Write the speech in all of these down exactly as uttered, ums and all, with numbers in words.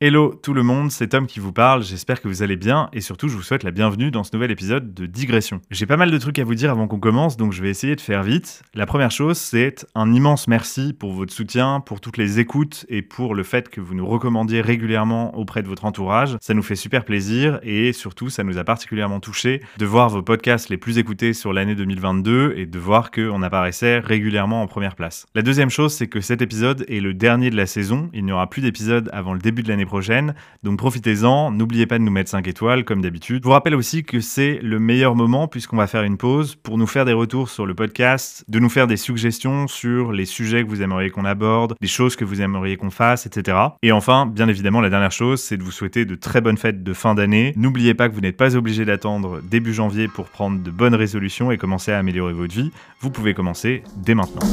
Hello tout le monde, c'est Tom qui vous parle, j'espère que vous allez bien et surtout je vous souhaite la bienvenue dans ce nouvel épisode de Digression. J'ai pas mal de trucs à vous dire avant qu'on commence donc je vais essayer de faire vite. La première chose c'est un immense merci pour votre soutien, pour toutes les écoutes et pour le fait que vous nous recommandiez régulièrement auprès de votre entourage. Ça nous fait super plaisir et surtout ça nous a particulièrement touchés de voir vos podcasts les plus écoutés sur l'année deux mille vingt-deux et de voir qu'on apparaissait régulièrement en première place. La deuxième chose c'est que cet épisode est le dernier de la saison, il n'y aura plus d'épisode avant le début de l'année prochaine, donc profitez-en, n'oubliez pas de nous mettre cinq étoiles comme d'habitude. Je vous rappelle aussi que c'est le meilleur moment puisqu'on va faire une pause pour nous faire des retours sur le podcast, de nous faire des suggestions sur les sujets que vous aimeriez qu'on aborde, des choses que vous aimeriez qu'on fasse, et cetera. Et enfin, bien évidemment, la dernière chose, c'est de vous souhaiter de très bonnes fêtes de fin d'année. N'oubliez pas que vous n'êtes pas obligé d'attendre début janvier pour prendre de bonnes résolutions et commencer à améliorer votre vie. Vous pouvez commencer dès maintenant.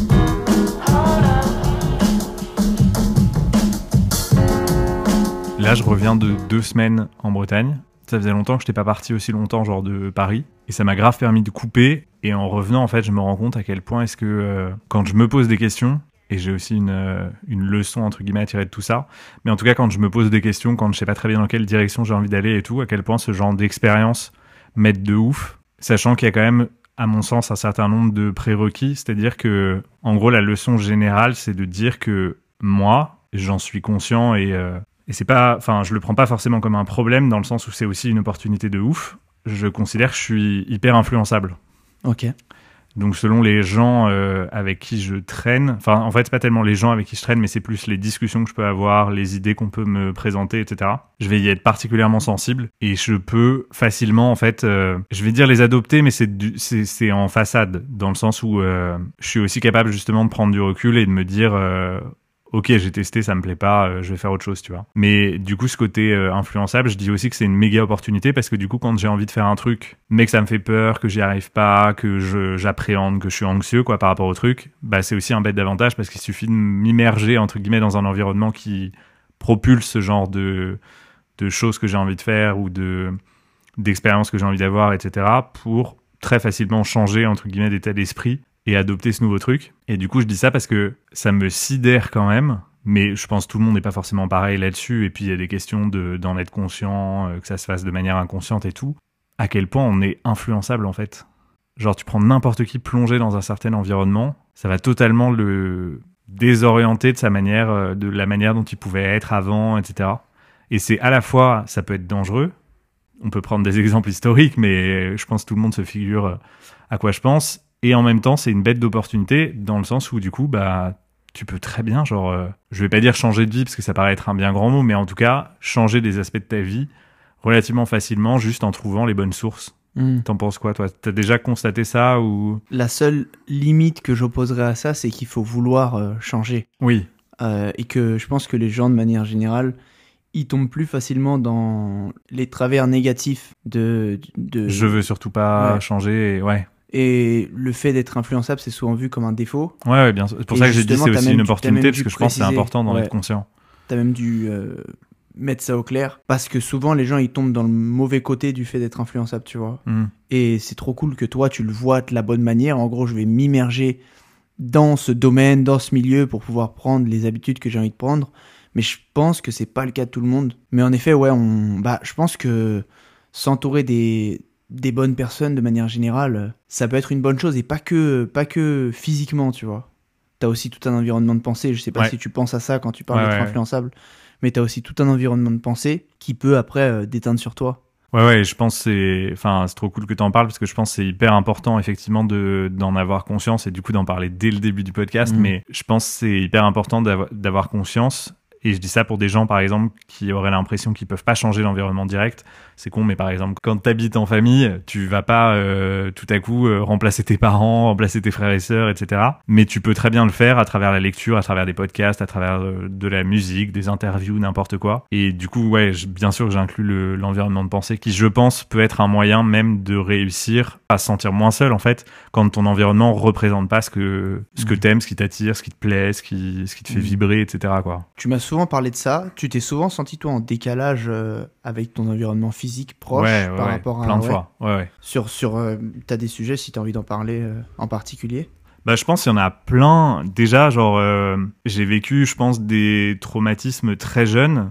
Là, je reviens de deux semaines en Bretagne. Ça faisait longtemps que je n'étais pas parti aussi longtemps, genre de Paris. Et ça m'a grave permis de couper. Et en revenant, en fait, je me rends compte à quel point est-ce que euh, quand je me pose des questions, et j'ai aussi une, euh, une leçon, entre guillemets, à tirer de tout ça, mais en tout cas, quand je me pose des questions, quand je sais pas très bien dans quelle direction j'ai envie d'aller et tout, à quel point ce genre d'expérience m'aide de ouf. Sachant qu'il y a quand même, à mon sens, un certain nombre de prérequis. C'est-à-dire que, en gros, la leçon générale, c'est de dire que moi, j'en suis conscient et... Euh, Et c'est pas, enfin, je le prends pas forcément comme un problème dans le sens où c'est aussi une opportunité de ouf. Je considère que je suis hyper influençable. Ok. Donc selon les gens euh, avec qui je traîne, enfin en fait c'est pas tellement les gens avec qui je traîne, mais c'est plus les discussions que je peux avoir, les idées qu'on peut me présenter, et cetera. Je vais y être particulièrement sensible et je peux facilement en fait, euh, je vais dire les adopter, mais c'est du, c'est, c'est en façade dans le sens où euh, je suis aussi capable justement de prendre du recul et de me dire euh, ok, j'ai testé, ça me plaît pas, euh, je vais faire autre chose, tu vois. Mais du coup, ce côté euh, influençable, je dis aussi que c'est une méga opportunité parce que du coup, quand j'ai envie de faire un truc, mais que ça me fait peur, que j'y arrive pas, que je, j'appréhende, que je suis anxieux, quoi, par rapport au truc, bah, c'est aussi un bête d'avantage parce qu'il suffit de m'immerger, entre guillemets, dans un environnement qui propulse ce genre de, de choses que j'ai envie de faire ou de, d'expériences que j'ai envie d'avoir, et cetera, pour très facilement changer, entre guillemets, d'état d'esprit et adopter ce nouveau truc. Et du coup, je dis ça parce que ça me sidère quand même, mais je pense que tout le monde n'est pas forcément pareil là-dessus, et puis il y a des questions de, d'en être conscient, euh, que ça se fasse de manière inconsciente et tout. À quel point on est influençable, en fait. Genre, tu prends n'importe qui plongé dans un certain environnement, ça va totalement le désorienter de sa manière, de la manière dont il pouvait être avant, et cetera. Et c'est à la fois, ça peut être dangereux, on peut prendre des exemples historiques, mais je pense que tout le monde se figure à quoi je pense. Et en même temps, c'est une bête d'opportunité dans le sens où, du coup, bah, tu peux très bien, genre, euh, je vais pas dire changer de vie parce que ça paraît être un bien grand mot, mais en tout cas, changer des aspects de ta vie relativement facilement juste en trouvant les bonnes sources. Mmh. T'en penses quoi, toi ? T'as déjà constaté ça ou... La seule limite que j'opposerais à ça, c'est qu'il faut vouloir euh, changer. Oui. Euh, et que je pense que les gens, de manière générale, ils tombent plus facilement dans les travers négatifs de... de... Je veux surtout pas ouais. changer, et... ouais. Et le fait d'être influençable, c'est souvent vu comme un défaut. Ouais, ouais, bien sûr. C'est pour et ça que j'ai dit c'est aussi une opportunité, parce que je pense que c'est important d'en ouais. être conscient. T'as même dû euh, mettre ça au clair, parce que souvent les gens ils tombent dans le mauvais côté du fait d'être influençable, tu vois. Mm. Et c'est trop cool que toi tu le vois de la bonne manière. En gros, je vais m'immerger dans ce domaine, dans ce milieu pour pouvoir prendre les habitudes que j'ai envie de prendre. Mais je pense que c'est pas le cas de tout le monde. Mais en effet, ouais, on, bah, je pense que s'entourer des des bonnes personnes de manière générale, ça peut être une bonne chose et pas que, pas que physiquement, tu vois. T'as aussi tout un environnement de pensée, je sais pas ouais. si tu penses à ça quand tu parles ouais, d'être ouais, influençable, ouais. mais t'as aussi tout un environnement de pensée qui peut après euh, déteindre sur toi. Ouais, ouais, je pense que c'est, enfin, c'est trop cool que t'en parles parce que je pense que c'est hyper important, effectivement, de, d'en avoir conscience et du coup d'en parler dès le début du podcast, mmh. mais je pense que c'est hyper important d'avoir, d'avoir conscience. Et je dis ça pour des gens, par exemple, qui auraient l'impression qu'ils peuvent pas changer l'environnement direct. C'est con, mais par exemple, quand t'habites en famille, tu vas pas euh, tout à coup euh, remplacer tes parents, remplacer tes frères et sœurs, et cetera. Mais tu peux très bien le faire à travers la lecture, à travers des podcasts, à travers euh, de la musique, des interviews, n'importe quoi. Et du coup, ouais, je, bien sûr que j'inclus le, l'environnement de pensée qui, je pense, peut être un moyen même de réussir à se sentir moins seul, en fait, quand ton environnement représente pas ce que, ce que t'aimes, ce qui t'attire, ce qui te plaît, ce qui, ce qui te fait vibrer, et cetera, quoi. Tu m'as souvent parlé de ça. Tu t'es souvent senti, toi, en décalage euh, avec ton environnement physique proche ouais, ouais, par ouais, rapport à... plein de ouais, fois, ouais, ouais. Sur, sur, euh, t'as des sujets, si t'as envie d'en parler euh, en particulier ? Bah, je pense qu'il y en a plein. Déjà, genre, euh, j'ai vécu, je pense, des traumatismes très jeunes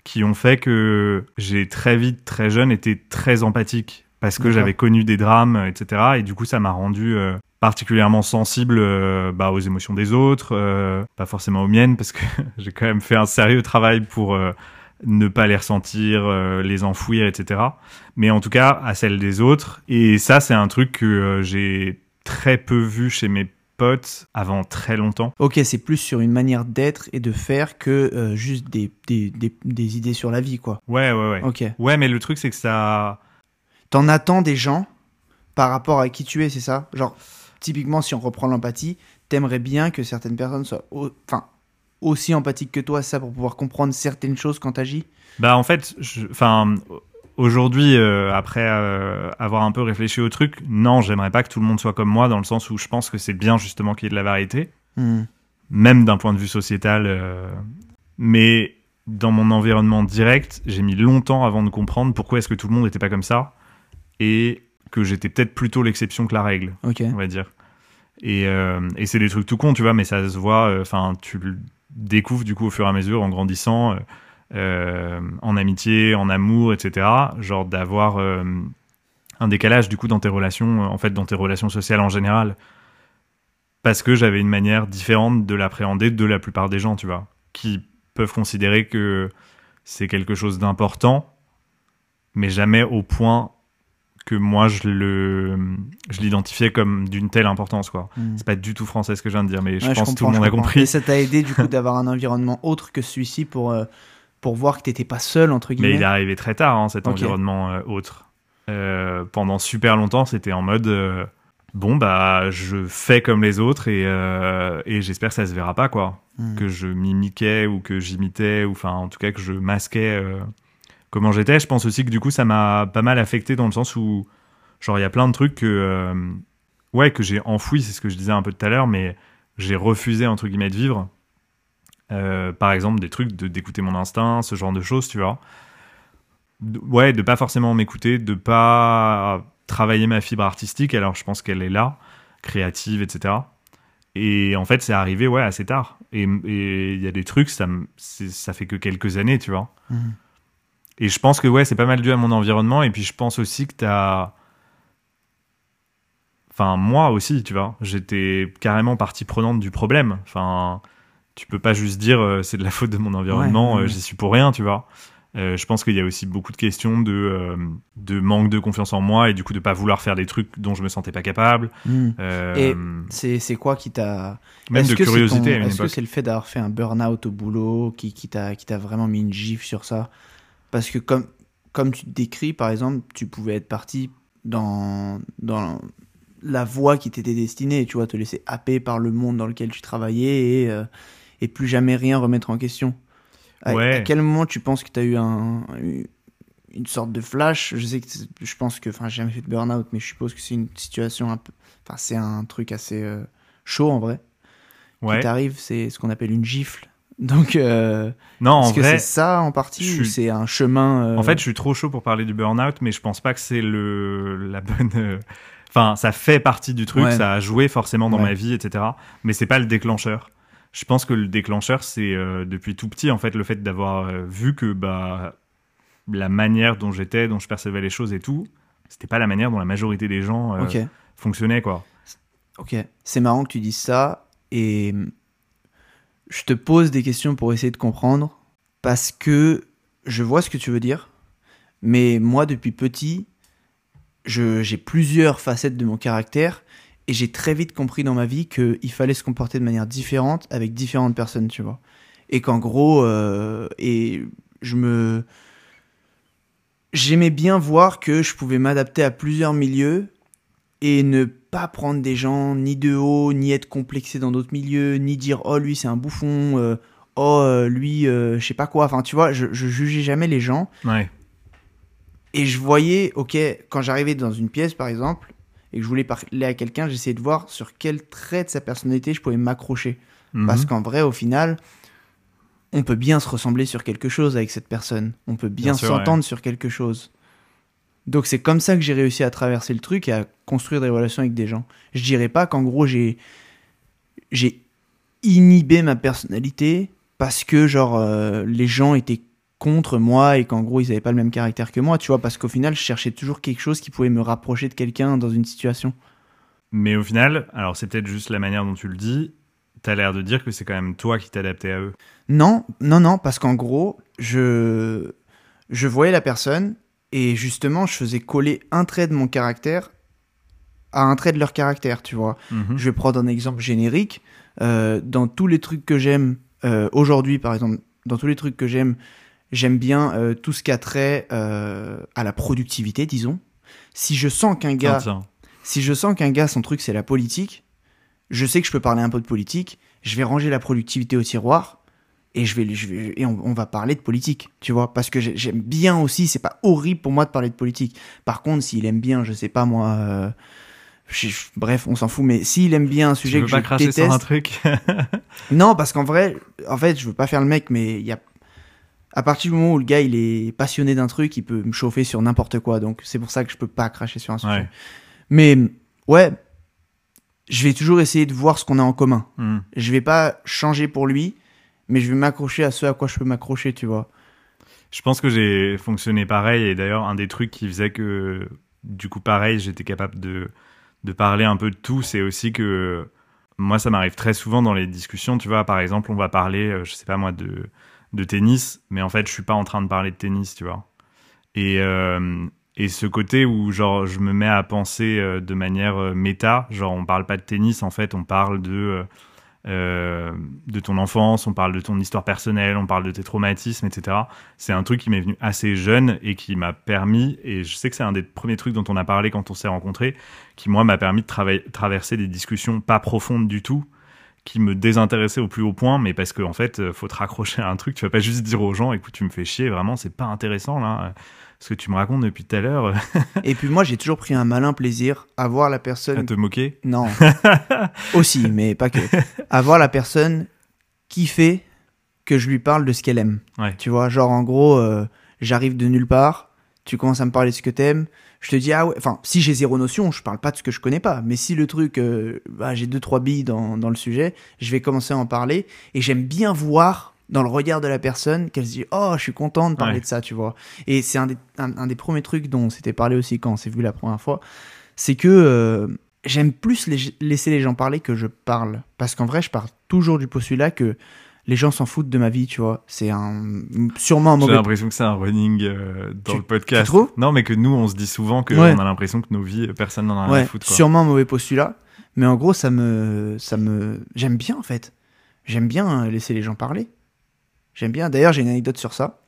qui ont fait que j'ai très vite, très jeune, été très empathique parce que D'accord. j'avais connu des drames, et cetera. Et du coup, ça m'a rendu euh, particulièrement sensible euh, bah, aux émotions des autres, euh, pas forcément aux miennes, parce que j'ai quand même fait un sérieux travail pour euh, ne pas les ressentir, euh, les enfouir, et cetera. Mais en tout cas, à celles des autres. Et ça, c'est un truc que euh, j'ai très peu vu chez mes potes avant très longtemps. Ok, c'est plus sur une manière d'être et de faire que euh, juste des, des, des, des idées sur la vie, quoi. Ouais, ouais, ouais. Ok. Ouais, mais le truc, c'est que ça... T'en attends des gens par rapport à qui tu es, c'est ça? Genre, typiquement, si on reprend l'empathie, t'aimerais bien que certaines personnes soient au... enfin, aussi empathiques que toi, ça, pour pouvoir comprendre certaines choses quand t'agis? Bah, en fait, enfin, aujourd'hui, euh, après euh, avoir un peu réfléchi au truc, non, j'aimerais pas que tout le monde soit comme moi, dans le sens où je pense que c'est bien, justement, qu'il y ait de la variété, Hmm. même d'un point de vue sociétal. Euh... Mais dans mon environnement direct, j'ai mis longtemps avant de comprendre pourquoi est-ce que tout le monde n'était pas comme ça, et que j'étais peut-être plutôt l'exception que la règle, Ok. on va dire. Et, euh, et c'est des trucs tout cons, tu vois, mais ça se voit, enfin, euh, tu le découvres du coup au fur et à mesure, en grandissant, euh, euh, en amitié, en amour, et cetera. Genre d'avoir euh, un décalage du coup dans tes relations, euh, en fait, dans tes relations sociales en général, parce que j'avais une manière différente de l'appréhender de la plupart des gens, tu vois, qui peuvent considérer que c'est quelque chose d'important, mais jamais au point que moi je le je l'identifiais comme d'une telle importance, quoi. Mm. C'est pas du tout français ce que je viens de dire, mais je Ouais, pense je que tout le monde a compris. Et ça t'a aidé du coup d'avoir un environnement autre que celui-ci pour, euh, pour voir que t'étais pas seul, entre guillemets? Mais il est arrivé très tard, hein, cet Ok. environnement euh, autre. Euh, pendant super longtemps, c'était en mode euh, bon bah je fais comme les autres et, euh, et j'espère que ça se verra pas, quoi. Mm. Que je mimiquais ou que j'imitais, ou enfin en tout cas que je masquais euh, comment j'étais. Je pense aussi que du coup ça m'a pas mal affecté, dans le sens où genre il y a plein de trucs que euh, ouais que j'ai enfouis, c'est ce que je disais un peu tout à l'heure, mais j'ai refusé entre guillemets de vivre. Euh, par exemple des trucs de d'écouter mon instinct, ce genre de choses, tu vois. De, ouais, de pas forcément m'écouter, de pas travailler ma fibre artistique. Alors je pense qu'elle est là, créative, et cetera. Et en fait c'est arrivé ouais assez tard. Et il y a des trucs, ça ça fait que quelques années, tu vois. Mm. Et je pense que ouais, c'est pas mal dû à mon environnement. Et puis je pense aussi que t'as... Enfin, moi aussi, tu vois, j'étais carrément partie prenante du problème. Enfin, tu peux pas juste dire euh, c'est de la faute de mon environnement, Ouais, ouais, euh, ouais. j'y suis pour rien, tu vois. Euh, je pense qu'il y a aussi beaucoup de questions de, euh, de manque de confiance en moi et du coup de pas vouloir faire des trucs dont je me sentais pas capable. Mm. Euh, Et c'est, c'est quoi qui t'a... même Est-ce de que c'est curiosité ton- à une Est-ce que époque. c'est le fait d'avoir fait un burn-out au boulot qui, qui, t'a, qui t'a vraiment mis une gifle sur ça? Parce que comme, comme tu te décris, par exemple, tu pouvais être parti dans, dans la voie qui t'était destinée, tu vois, te laisser happer par le monde dans lequel tu travaillais et, euh, et plus jamais rien remettre en question. À, Ouais. à quel moment tu penses que tu as eu un, une sorte de flash? Je sais que c'est- je pense que, enfin, j'ai jamais fait de burn-out, mais je suppose que c'est une situation un peu, enfin, c'est un truc assez euh, chaud en vrai. Ouais. Qui t'arrive, c'est ce qu'on appelle une gifle. Donc, euh, Non, en est-ce que vrai, c'est ça en partie je ou suis- c'est un chemin euh, en fait, je suis trop chaud pour parler du burn-out, mais je pense pas que c'est le la bonne. euh, Enfin, ça fait partie du truc, Ouais. ça a joué forcément dans Ouais. ma vie, et cetera. Mais c'est pas le déclencheur. Je pense que le déclencheur, c'est euh, depuis tout petit, en fait, le fait d'avoir euh, vu que bah la manière dont j'étais, dont je percevais les choses et tout, c'était pas la manière dont la majorité des gens euh, Ok, fonctionnaient, quoi. ok. C'est marrant que tu dises ça et je te pose des questions pour essayer de comprendre parce que je vois ce que tu veux dire, mais moi depuis petit, je, j'ai plusieurs facettes de mon caractère et j'ai très vite compris dans ma vie qu'il fallait se comporter de manière différente avec différentes personnes, tu vois. Et qu'en gros, euh, et je me... J'aimais bien voir que je pouvais m'adapter à plusieurs milieux et ne pas prendre des gens ni de haut, ni être complexé dans d'autres milieux, ni dire oh lui c'est un bouffon, euh, oh euh, lui euh, je sais pas quoi. Enfin tu vois, je, je jugeais jamais les gens Ouais. et je voyais, ok, quand j'arrivais dans une pièce par exemple et que je voulais parler à quelqu'un, j'essayais de voir sur quel trait de sa personnalité je pouvais m'accrocher. Mhm. Parce qu'en vrai au final, on peut bien se ressembler sur quelque chose avec cette personne, on peut bien, Bien sûr, s'entendre ouais. sur quelque chose. Donc c'est comme ça que j'ai réussi à traverser le truc et à construire des relations avec des gens. Je dirais pas qu'en gros j'ai j'ai inhibé ma personnalité parce que genre euh, les gens étaient contre moi et qu'en gros ils avaient pas le même caractère que moi, tu vois, parce qu'au final je cherchais toujours quelque chose qui pouvait me rapprocher de quelqu'un dans une situation. Mais au final, alors c'est peut-être juste la manière dont tu le dis, t'as l'air de dire que c'est quand même toi qui t'adaptais à eux. Non, non, non, parce qu'en gros, je, je voyais la personne et justement je faisais coller un trait de mon caractère à un trait de leur caractère, tu vois. Mm-hmm. Je vais prendre un exemple générique. Euh, dans tous les trucs que j'aime euh, aujourd'hui, par exemple, dans tous les trucs que j'aime, j'aime bien euh, tout ce qui a trait euh, à la productivité, disons. Si je sens qu'un gars, tiens, tiens. si je sens qu'un gars, son truc c'est la politique, je sais que je peux parler un peu de politique. Je vais ranger la productivité au tiroir et je vais, je vais et on, on va parler de politique, tu vois, parce que j'aime bien aussi. C'est pas horrible pour moi de parler de politique. Par contre, s'il aime bien, je sais pas moi. Euh, Je, je, bref, on s'en fout, mais s'il aime bien un sujet que je déteste... Tu veux pas cracher sur un truc? Non, parce qu'en vrai, en fait, je veux pas faire le mec, mais il y a... À partir du moment où le gars, il est passionné d'un truc, il peut me chauffer sur n'importe quoi, donc c'est pour ça que je peux pas cracher sur un sujet. Ouais. Mais, ouais, je vais toujours essayer de voir ce qu'on a en commun. Mm. Je vais pas changer pour lui, mais je vais m'accrocher à ce à quoi je peux m'accrocher, tu vois. Je pense que j'ai fonctionné pareil, et d'ailleurs, un des trucs qui faisait que, du coup, pareil, j'étais capable de... de parler un peu de tout, c'est aussi que moi, ça m'arrive très souvent dans les discussions, tu vois, par exemple, on va parler, je sais pas moi, de, de tennis, mais en fait, je suis pas en train de parler de tennis, tu vois. Et, euh, et ce côté où, genre, je me mets à penser euh, de manière euh, méta, genre, on parle pas de tennis, en fait, on parle de... Euh, de ton enfance, on parle de ton histoire personnelle, on parle de tes traumatismes, et cetera. C'est un truc qui m'est venu assez jeune et qui m'a permis, et je sais que c'est un des premiers trucs dont on a parlé quand on s'est rencontrés, qui moi m'a permis de trava- traverser des discussions pas profondes du tout, qui me désintéressaient au plus haut point, mais parce qu'en en fait, faut te raccrocher à un truc, tu vas pas juste dire aux gens, écoute, tu me fais chier, vraiment, c'est pas intéressant là, ce que tu me racontes depuis tout à l'heure. Et puis moi, j'ai toujours pris un malin plaisir à voir la personne... À te moquer? Non. Aussi, mais pas que. À voir la personne qui fait que je lui parle de ce qu'elle aime. Ouais. Tu vois, genre en gros, euh, j'arrive de nulle part, tu commences à me parler de ce que t'aimes, je te dis, ah ouais, enfin, si j'ai zéro notion, je parle pas de ce que je connais pas, mais si le truc, euh, bah, j'ai deux, trois billes dans, dans le sujet, je vais commencer à en parler, et j'aime bien voir dans le regard de la personne qu'elle se dit, oh, je suis content de parler Ouais. de ça, tu vois. Et c'est un des, un, un des premiers trucs dont on s'était parlé aussi quand on s'est vu la première fois, c'est que euh, j'aime plus les, laisser les gens parler que je parle, parce qu'en vrai, je pars toujours du postulat que les gens s'en foutent de ma vie, tu vois. C'est un sûrement un mauvais... J'ai l'impression que c'est un running euh, dans tu, le podcast. Tu trouves? Non, mais que nous, on se dit souvent qu'on ouais. a l'impression que nos vies, personne n'en a rien ouais, à foutre. Quoi. Sûrement un mauvais postulat, mais en gros, ça me, ça me, j'aime bien en fait. J'aime bien laisser les gens parler. J'aime bien. D'ailleurs, j'ai une anecdote sur ça.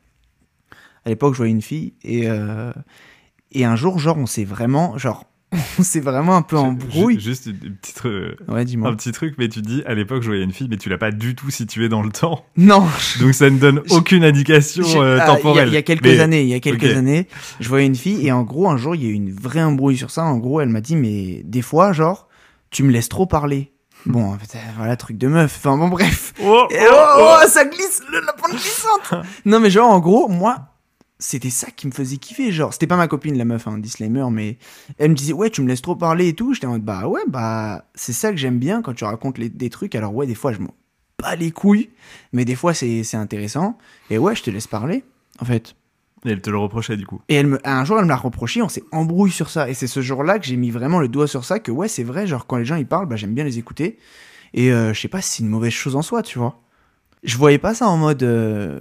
À l'époque, je voyais une fille et euh... et un jour, genre, on s'est vraiment, genre. On s'est vraiment un peu embrouillé. Juste une petite, euh, ouais, dis-moi. un petit truc, mais tu dis à l'époque je voyais une fille, mais tu l'as pas du tout située dans le temps. Non. Donc ça ne donne aucune indication euh, ah, temporelle. Il y, y a quelques mais... années, il y a quelques okay. années, je voyais une fille et en gros un jour il y a eu une vraie embrouille sur ça. En gros, elle m'a dit mais des fois genre tu me laisses trop parler. Bon, voilà, truc de meuf. Enfin bon, bref. Oh, et oh, oh, oh, ça glisse, le, la pente glissante. Non mais genre en gros moi. C'était ça qui me faisait kiffer, genre, c'était pas ma copine la meuf, hein, disclaimer, mais elle me disait, ouais, tu me laisses trop parler et tout, j'étais en mode, bah ouais, bah, c'est ça que j'aime bien quand tu racontes les, des trucs, alors ouais, des fois, je m'en bats les couilles, mais des fois, c'est, c'est intéressant, et ouais, je te laisse parler, en fait. Et elle te le reprochait, du coup. Et elle me, un jour, elle me l'a reproché, on s'est embrouillé sur ça, et c'est ce jour-là que j'ai mis vraiment le doigt sur ça, que ouais, c'est vrai, genre, quand les gens, ils parlent, bah, j'aime bien les écouter, et euh, je sais pas si c'est une mauvaise chose en soi, tu vois. Je voyais pas ça en mode... Euh,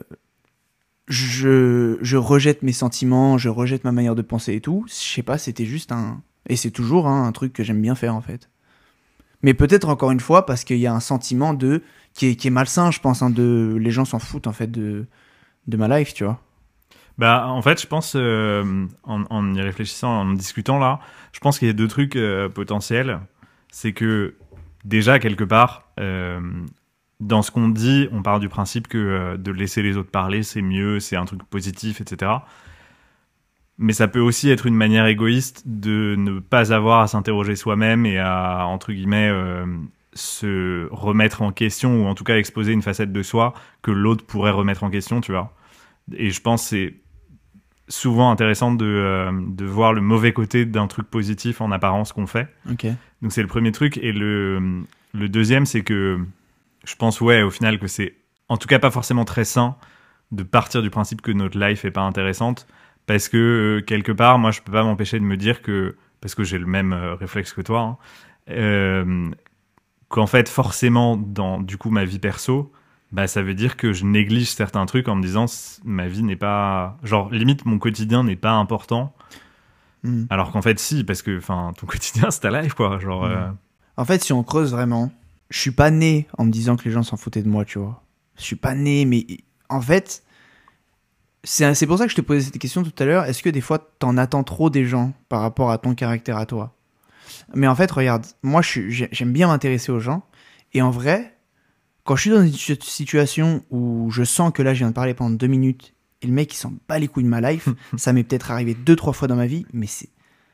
Je, je rejette mes sentiments, je rejette ma manière de penser et tout. Je sais pas, c'était juste un... Et c'est toujours hein, un truc que j'aime bien faire, en fait. Mais peut-être, encore une fois, parce qu'il y a un sentiment de... Qui est, qui est malsain, je pense, hein, de... Les gens s'en foutent, en fait, de, de ma life, tu vois. Bah, en fait, je pense, euh, en, en y réfléchissant, en discutant, là, je pense qu'il y a deux trucs euh, potentiels. C'est que, déjà, quelque part... Euh, dans ce qu'on dit, on part du principe que euh, de laisser les autres parler, c'est mieux, c'est un truc positif, et cetera. Mais ça peut aussi être une manière égoïste de ne pas avoir à s'interroger soi-même et à, entre guillemets, euh, se remettre en question, ou en tout cas exposer une facette de soi que l'autre pourrait remettre en question, tu vois. Et je pense que c'est souvent intéressant de, euh, de voir le mauvais côté d'un truc positif en apparence qu'on fait. Okay. Donc c'est le premier truc. Et le, le deuxième, c'est que je pense, ouais, au final, que c'est en tout cas pas forcément très sain de partir du principe que notre life est pas intéressante, parce que euh, quelque part, moi, je peux pas m'empêcher de me dire que, parce que j'ai le même euh, réflexe que toi, hein, euh, qu'en fait, forcément, dans du coup ma vie perso, bah ça veut dire que je néglige certains trucs en me disant ma vie n'est pas, genre limite mon quotidien n'est pas important, mm. alors qu'en fait si, parce que enfin ton quotidien c'est ta life quoi, genre. Mm. Euh... En fait, si on creuse vraiment, je suis pas né en me disant que les gens s'en foutaient de moi, tu vois. Je suis pas né, mais en fait. C'est, c'est pour ça que je te posais cette question tout à l'heure. Est-ce que des fois, t'en attends trop des gens par rapport à ton caractère à toi ? Mais en fait, regarde, moi, je suis, j'aime bien m'intéresser aux gens. Et en vrai, quand je suis dans une situation où je sens que là, je viens de parler pendant deux minutes et le mec, il s'en bat les couilles de ma life, ça m'est peut-être arrivé deux, trois fois dans ma vie, mais c'est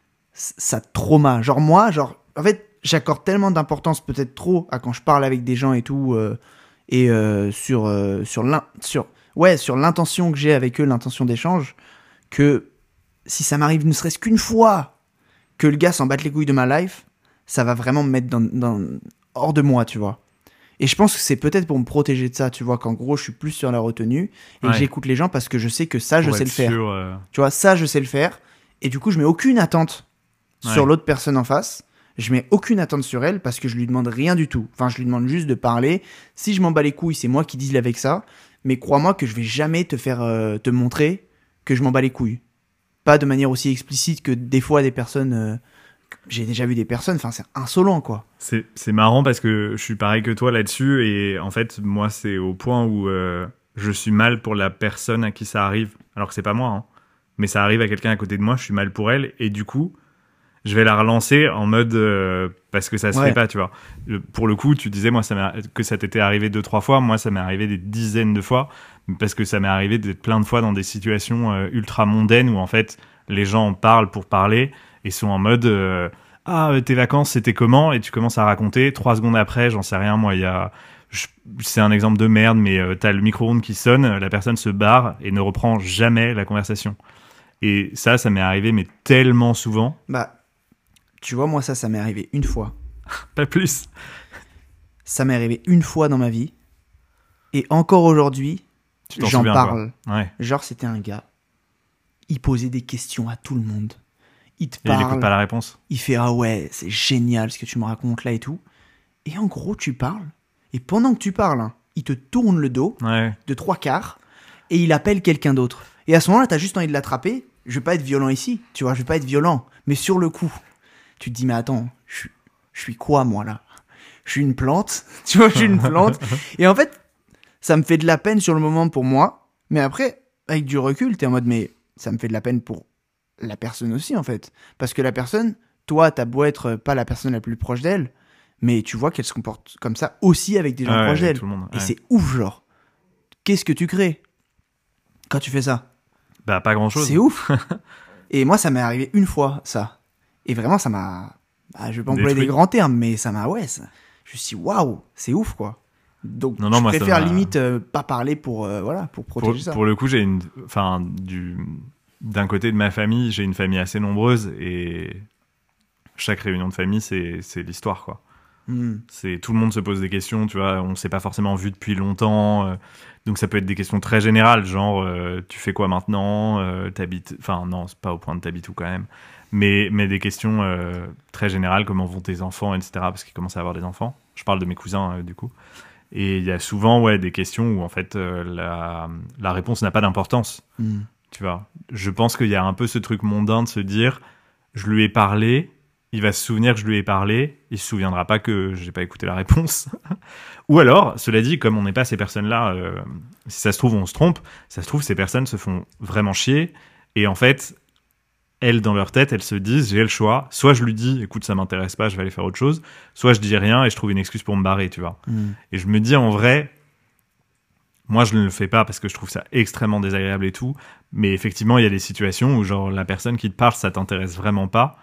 ça trauma. Genre moi, genre, en fait, j'accorde tellement d'importance, peut-être trop, à quand je parle avec des gens et tout, euh, et euh, sur, euh, sur l'un... Sur, ouais, sur l'intention que j'ai avec eux, l'intention d'échange, que si ça m'arrive ne serait-ce qu'une fois que le gars s'en batte les couilles de ma life, ça va vraiment me mettre dans, dans, hors de moi, tu vois. Et je pense que c'est peut-être pour me protéger de ça, tu vois, qu'en gros, je suis plus sur la retenue et ouais. que j'écoute les gens parce que je sais que ça, pour je sais le faire. Sûr, euh... Tu vois, ça, je sais le faire. Et du coup, je mets aucune attente ouais. sur l'autre personne en face. Je mets aucune attente sur elle parce que je lui demande rien du tout. Enfin, je lui demande juste de parler. Si je m'en bats les couilles, c'est moi qui deal avec ça. Mais crois-moi que je vais jamais te faire euh, te montrer que je m'en bats les couilles. Pas de manière aussi explicite que des fois des personnes... Euh, j'ai déjà vu des personnes, enfin c'est insolent quoi. C'est, c'est marrant parce que je suis pareil que toi là-dessus et en fait moi c'est au point où euh, je suis mal pour la personne à qui ça arrive. Alors que c'est pas moi, hein, mais ça arrive à quelqu'un à côté de moi, je suis mal pour elle et du coup... je vais la relancer en mode euh, parce que ça se ouais. fait pas, tu vois. Pour le coup, tu disais moi ça m'est, que ça t'était arrivé deux trois fois, moi ça m'est arrivé des dizaines de fois parce que ça m'est arrivé d'être plein de fois dans des situations euh, ultra mondaines où en fait les gens en parlent pour parler et sont en mode euh, ah tes vacances c'était comment et tu commences à raconter trois secondes après, j'en sais rien moi, il y a je, c'est un exemple de merde mais euh, t'as le micro-ondes qui sonne, la personne se barre et ne reprend jamais la conversation. Et ça ça m'est arrivé mais tellement souvent. Bah tu vois, moi, ça, ça m'est arrivé une fois. Pas plus. Ça m'est arrivé une fois dans ma vie. Et encore aujourd'hui, j'en souviens, parle. Ouais. Genre, c'était un gars. Il posait des questions à tout le monde. Il te et parle. il écoute pas la réponse. Il fait « Ah ouais, c'est génial ce que tu me racontes là et tout. » Et en gros, tu parles. Et pendant que tu parles, hein, il te tourne le dos ouais. de trois quarts et il appelle quelqu'un d'autre. Et à ce moment-là, t'as juste envie de l'attraper. Je vais pas être violent ici. Tu vois, je vais pas être violent. Mais sur le coup... tu te dis, mais attends, je, je suis quoi, moi, là ? Je suis une plante, tu vois, je suis une plante. Et en fait, ça me fait de la peine sur le moment pour moi, mais après, avec du recul, t'es en mode, mais ça me fait de la peine pour la personne aussi, en fait. Parce que la personne, toi, t'as beau être pas la personne la plus proche d'elle, mais tu vois qu'elle se comporte comme ça aussi avec des gens ouais, proches d'elle. Monde, ouais. Et c'est ouf, genre. Qu'est-ce que tu crées quand tu fais ça ? Bah, pas grand-chose. C'est ouf. Et moi, ça m'est arrivé une fois, ça. Et vraiment, ça m'a... Bah, je vais pas employer des grands termes, mais ça m'a... Ouais, ça... je me suis dit, waouh, c'est ouf, quoi. Donc, non, non, je moi, préfère limite euh, pas parler pour, euh, voilà, pour protéger pour, ça. Pour le coup, j'ai une... Enfin, du... d'un côté de ma famille, j'ai une famille assez nombreuse et chaque réunion de famille, c'est, c'est l'histoire, quoi. Mm. C'est... Tout le monde se pose des questions, tu vois, on s'est pas forcément vu depuis longtemps... Euh... Donc ça peut être des questions très générales, genre euh, tu fais quoi maintenant, euh, t'habites... Enfin non, c'est pas au point de t'habites où quand même. Mais, mais des questions euh, très générales, comment vont tes enfants, et cetera. Parce qu'ils commencent à avoir des enfants. Je parle de mes cousins, euh, du coup. Et il y a souvent ouais, des questions où en fait euh, la, la réponse n'a pas d'importance. Mm. Tu vois, je pense qu'il y a un peu ce truc mondain de se dire, je lui ai parlé, il va se souvenir que je lui ai parlé, il se souviendra pas que j'ai pas écouté la réponse. Ou alors, cela dit, comme on n'est pas ces personnes-là, euh, si ça se trouve, on se trompe, ça se trouve, ces personnes se font vraiment chier, et en fait, elles, dans leur tête, elles se disent, j'ai le choix, soit je lui dis, écoute, ça m'intéresse pas, je vais aller faire autre chose, soit je dis rien et je trouve une excuse pour me barrer, tu vois. Mm. Et je me dis, en vrai, moi, je ne le fais pas parce que je trouve ça extrêmement désagréable et tout, mais effectivement, il y a des situations où, genre, la personne qui te parle, ça t'intéresse vraiment pas.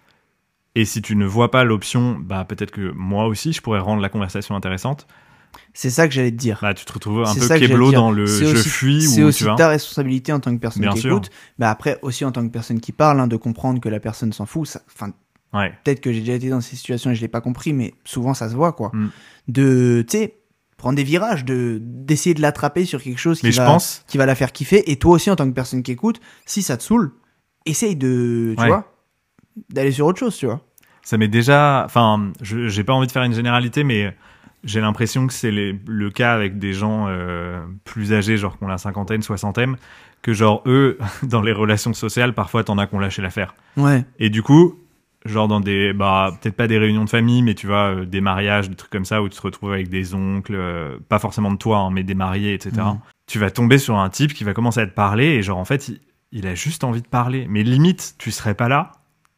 Et si tu ne vois pas l'option, bah peut-être que moi aussi, je pourrais rendre la conversation intéressante. C'est ça que j'allais te dire. Bah, tu te retrouves un c'est peu kéblo dans le c'est je aussi, fuis. C'est ou, aussi tu vois. Ta responsabilité en tant que personne Bien qui sûr. écoute. Bah après, aussi en tant que personne qui parle, hein, de comprendre que la personne s'en fout. Ça, ouais. Peut-être que j'ai déjà été dans ces situations et je ne l'ai pas compris, mais souvent ça se voit, quoi. Mm. De, tu sais, prendre des virages, de, d'essayer de l'attraper sur quelque chose qui Mais je va, pense... qui va la faire kiffer. Et toi aussi, en tant que personne qui écoute, si ça te saoule, essaye de, tu ouais. vois, d'aller sur autre chose, tu vois. Ça m'est déjà... Enfin, je, j'ai pas envie de faire une généralité, mais j'ai l'impression que c'est les, le cas avec des gens euh, plus âgés, genre qui ont la cinquantaine, soixantaine, que genre eux, dans les relations sociales, parfois t'en as qui ont lâché l'affaire. Ouais. Et du coup, genre dans des... Bah, peut-être pas des réunions de famille, mais tu vois, euh, des mariages, des trucs comme ça, où tu te retrouves avec des oncles, euh, pas forcément de toi, hein, mais des mariés, et cetera. Mmh. Tu vas tomber sur un type qui va commencer à te parler, et genre en fait, il, il a juste envie de parler. Mais limite, tu serais pas là,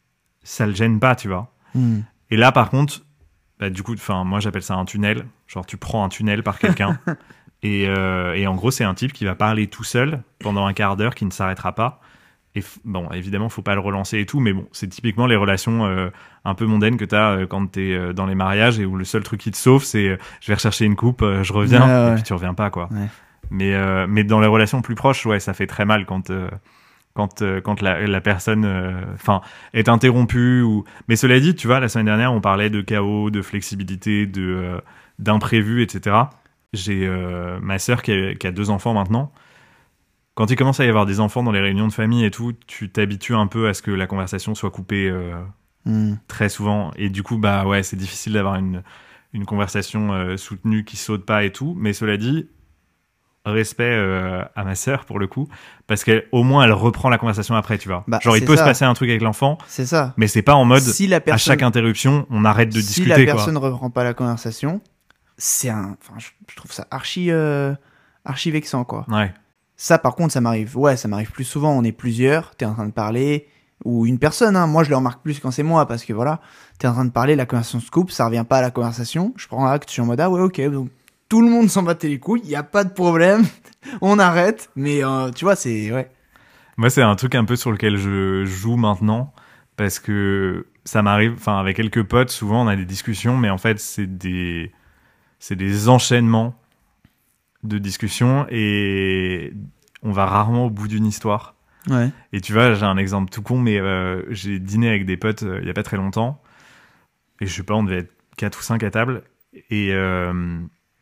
ça le gêne pas, tu vois. Mmh. Et là, par contre... Bah, du coup, enfin, moi j'appelle ça un tunnel. Genre, tu prends un tunnel par quelqu'un. et, euh, et en gros, c'est un type qui va parler tout seul pendant un quart d'heure, qui ne s'arrêtera pas. Et f- bon, évidemment, faut pas le relancer et tout, mais bon, c'est typiquement les relations euh, un peu mondaines que t'as euh, quand t'es euh, dans les mariages et où le seul truc qui te sauve, c'est euh, je vais rechercher une coupe, euh, je reviens, ouais, ouais. et puis tu reviens pas, quoi. Ouais. Mais, euh, mais dans les relations plus proches, ouais, ça fait très mal quand. Euh, quand euh, quand la, la personne enfin euh, est interrompue ou mais cela dit, tu vois, la semaine dernière on parlait de chaos, de flexibilité, de euh, d'imprévu, etc. J'ai euh, ma sœur qui a, qui a deux enfants maintenant. Quand il commence à y avoir des enfants dans les réunions de famille et tout, tu t'habitues un peu à ce que la conversation soit coupée euh, mm. très souvent, et du coup bah ouais, c'est difficile d'avoir une une conversation euh, soutenue qui saute pas et tout. Mais cela dit, respect euh, à ma sœur pour le coup, parce qu'au moins elle reprend la conversation après, tu vois. Bah, genre il peut ça. se passer un truc avec l'enfant, c'est ça. Mais c'est pas en mode si la personne... à chaque interruption on arrête de si discuter. Si la quoi. personne ne reprend pas la conversation, c'est un, enfin je, je trouve ça archi euh, archi vexant quoi. Ouais. Ça par contre ça m'arrive, ouais ça m'arrive plus souvent. On est plusieurs, t'es en train de parler ou une personne, hein. Moi je le remarque plus quand c'est moi parce que voilà, t'es en train de parler, la conversation se coupe, ça revient pas à la conversation. Je prends acte, je suis en mode ah ouais ok donc. Tout le monde s'en battait les couilles, il n'y a pas de problème, on arrête, mais euh, tu vois, c'est... ouais. Moi, c'est un truc un peu sur lequel je joue maintenant, parce que ça m'arrive, enfin, avec quelques potes, souvent on a des discussions, mais en fait, c'est des, c'est des enchaînements de discussions, et on va rarement au bout d'une histoire. Ouais. Et tu vois, j'ai un exemple tout con, mais euh, j'ai dîné avec des potes euh, il n'y a pas très longtemps, et je sais pas, on devait être quatre ou cinq à table, et... Euh,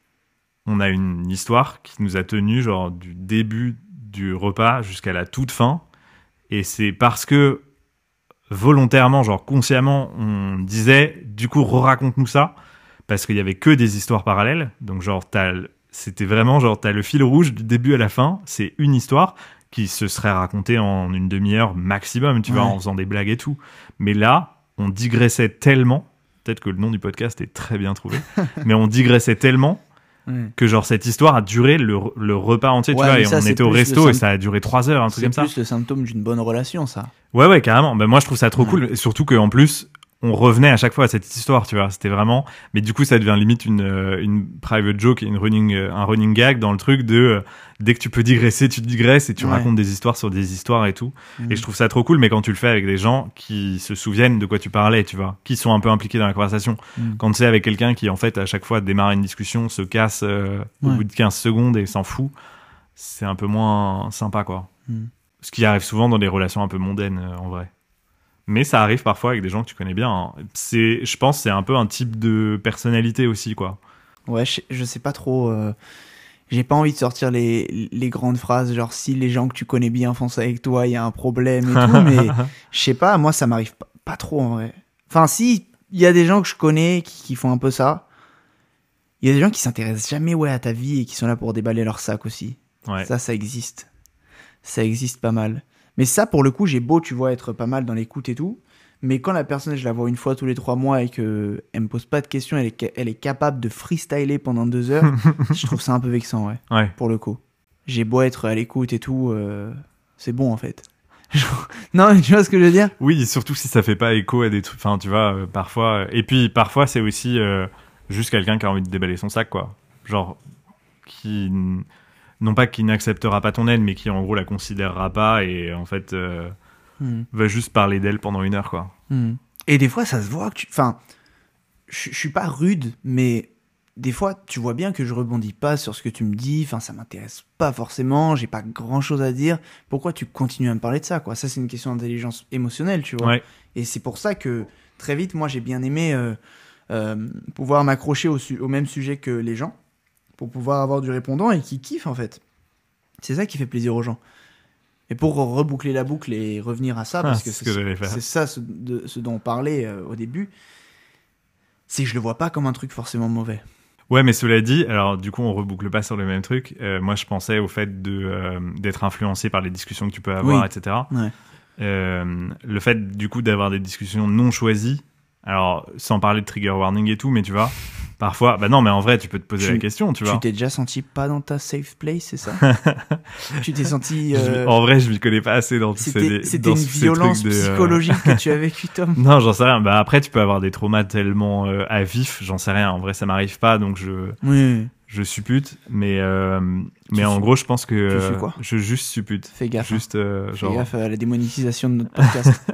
on a une histoire qui nous a tenu genre du début du repas jusqu'à la toute fin, et c'est parce que volontairement, genre consciemment, on disait du coup re-raconte-nous ça, parce qu'il y avait que des histoires parallèles, donc genre t'as, c'était vraiment genre t'as le fil rouge du début à la fin, c'est une histoire qui se serait racontée en une demi-heure maximum, tu ouais. vois, en faisant des blagues et tout, mais là on digressait tellement, peut-être que le nom du podcast est très bien trouvé, mais on digressait tellement Ouais. que genre cette histoire a duré le, le repas entier, ouais, tu vois, et ça, on était au resto et ça a duré trois heures, un truc comme ça. C'est plus le symptôme d'une bonne relation, ça. Ouais, ouais, carrément. Ben, moi, je trouve ça trop ouais. cool, et surtout qu'en plus, on revenait à chaque fois à cette histoire, tu vois. C'était vraiment, mais du coup, ça devient limite une, une private joke, une running, un running gag dans le truc de euh, dès que tu peux digresser, tu digresses et tu ouais. racontes des histoires sur des histoires et tout. Mmh. Et je trouve ça trop cool, mais quand tu le fais avec des gens qui se souviennent de quoi tu parlais, tu vois, qui sont un peu impliqués dans la conversation. Mmh. Quand c'est avec quelqu'un qui, en fait, à chaque fois démarre une discussion, se casse euh, ouais. au bout de quinze secondes et s'en fout, c'est un peu moins sympa, quoi. Mmh. Ce qui arrive souvent dans des relations un peu mondaines, euh, en vrai. Mais ça arrive parfois avec des gens que tu connais bien. Hein. C'est, je pense que c'est un peu un type de personnalité aussi, quoi. Ouais, je, je sais pas trop... Euh... J'ai pas envie de sortir les, les grandes phrases, genre si les gens que tu connais bien font ça avec toi, il y a un problème et tout, mais je sais pas, moi ça m'arrive pas, pas trop en vrai. Enfin si, il y a des gens que je connais qui, qui font un peu ça. Il y a des gens qui s'intéressent jamais ouais, à ta vie et qui sont là pour déballer leur sac aussi. Ouais. Ça, ça existe. Ça existe pas mal. Mais ça, pour le coup, j'ai beau, tu vois, être pas mal dans l'écoute et tout. Mais quand la personne, je la vois une fois tous les trois mois et qu'elle me pose pas de questions, elle est, elle est capable de freestyler pendant deux heures, je trouve ça un peu vexant, ouais, ouais. pour le coup. J'ai beau être à l'écoute et tout, euh, c'est bon en fait. Non, mais tu vois ce que je veux dire ? Oui, surtout si ça fait pas écho à des trucs. Enfin, tu vois, euh, parfois. Euh... Et puis, parfois, c'est aussi euh, juste quelqu'un qui a envie de déballer son sac, quoi. Genre, qui. Non pas qui n'acceptera pas ton aide, mais qui en gros la considérera pas et en fait euh, mm. va juste parler d'elle pendant une heure, quoi. Mm. Et des fois ça se voit que tu... Enfin, je suis pas rude, mais des fois tu vois bien que je rebondis pas sur ce que tu me dis, enfin ça m'intéresse pas forcément, j'ai pas grand chose à dire, pourquoi tu continues à me parler de ça, quoi ? Ça c'est une question d'intelligence émotionnelle, tu vois. Ouais. Et c'est pour ça que très vite, moi j'ai bien aimé euh, euh, pouvoir m'accrocher au, su- au même sujet que les gens. pour pouvoir avoir du répondant et qui kiffe en fait. C'est ça qui fait plaisir aux gens. Et pour reboucler la boucle et revenir à ça, parce ah, que c'est c'est, ce, que c'est ça ce, de, ce dont on parlait euh, au début, c'est que je le vois pas comme un truc forcément mauvais. Ouais, mais cela dit, alors du coup, on reboucle pas sur le même truc. Euh, moi, je pensais au fait de, euh, d'être influencé par les discussions que tu peux avoir, oui. et cetera. Ouais. Euh, le fait, du coup, d'avoir des discussions non choisies, alors, sans parler de trigger warning et tout, mais tu vois, parfois, bah non, mais en vrai, tu peux te poser tu, la question, tu vois. Tu t'es déjà senti pas dans ta safe place, c'est ça? Tu t'es senti... Euh... En vrai, je m'y connais pas assez dans tous c'était, ces C'était dans une ces violence de, psychologique euh... que tu as vécu, Tom? Non, j'en sais rien. Bah après, tu peux avoir des traumas tellement euh, à vif, j'en sais rien. En vrai, ça m'arrive pas, donc je... Oui. Je suppute, mais, euh, mais tu en su... gros, je pense que euh, tu quoi je juste suppute. Fais gaffe. Juste, euh, Fais genre... gaffe à la démonétisation de notre podcast.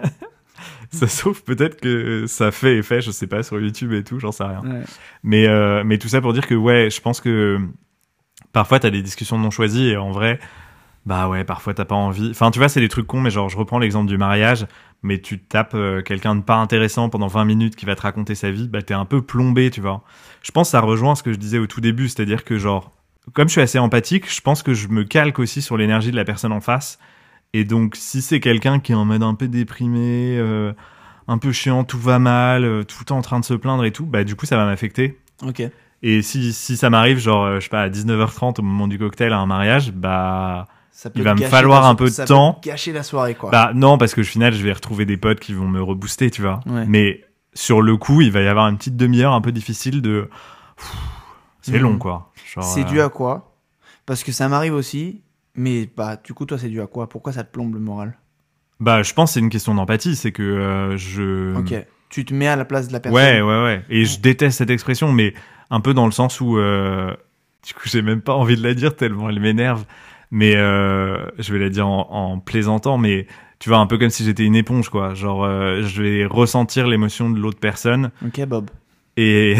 Ça sauve peut-être que ça fait effet, je sais pas, sur YouTube et tout, j'en sais rien. Ouais. Mais, euh, mais tout ça pour dire que, ouais, je pense que parfois t'as des discussions non choisies et en vrai, bah ouais, parfois t'as pas envie. Enfin, tu vois, c'est des trucs cons, mais genre, je reprends l'exemple du mariage, mais tu tapes euh, quelqu'un de pas intéressant pendant vingt minutes qui va te raconter sa vie, bah t'es un peu plombé, tu vois. Je pense que ça rejoint ce que je disais au tout début, c'est-à-dire que genre, comme je suis assez empathique, je pense que je me calque aussi sur l'énergie de la personne en face. Et donc, si c'est quelqu'un qui est en mode un peu déprimé, euh, un peu chiant, tout va mal, euh, tout le temps en train de se plaindre et tout, bah du coup, ça va m'affecter. Ok. Et si, si ça m'arrive, genre, euh, je sais pas, à dix-neuf heures trente au moment du cocktail à un mariage, bah... Ça peut il va me falloir un peu de ça temps. Peut gâcher la soirée, quoi. Bah non, parce que au final, je vais retrouver des potes qui vont me rebooster, tu vois. Ouais. Mais sur le coup, il va y avoir une petite demi-heure un peu difficile de... Pff, c'est mmh. long, quoi. Genre, c'est euh... dû à quoi? Parce que ça m'arrive aussi, mais bah du coup, toi, c'est dû à quoi? Pourquoi ça te plombe le moral? Bah, je pense que c'est une question d'empathie, c'est que euh, je... Ok, tu te mets à la place de la personne. Ouais, ouais, ouais. Et je déteste cette expression, mais un peu dans le sens où... Euh... Du coup, j'ai même pas envie de la dire tellement elle m'énerve. Mais euh, je vais la dire en, en plaisantant, mais tu vois, un peu comme si j'étais une éponge, quoi. Genre, euh, je vais ressentir l'émotion de l'autre personne. Ok, Bob. Et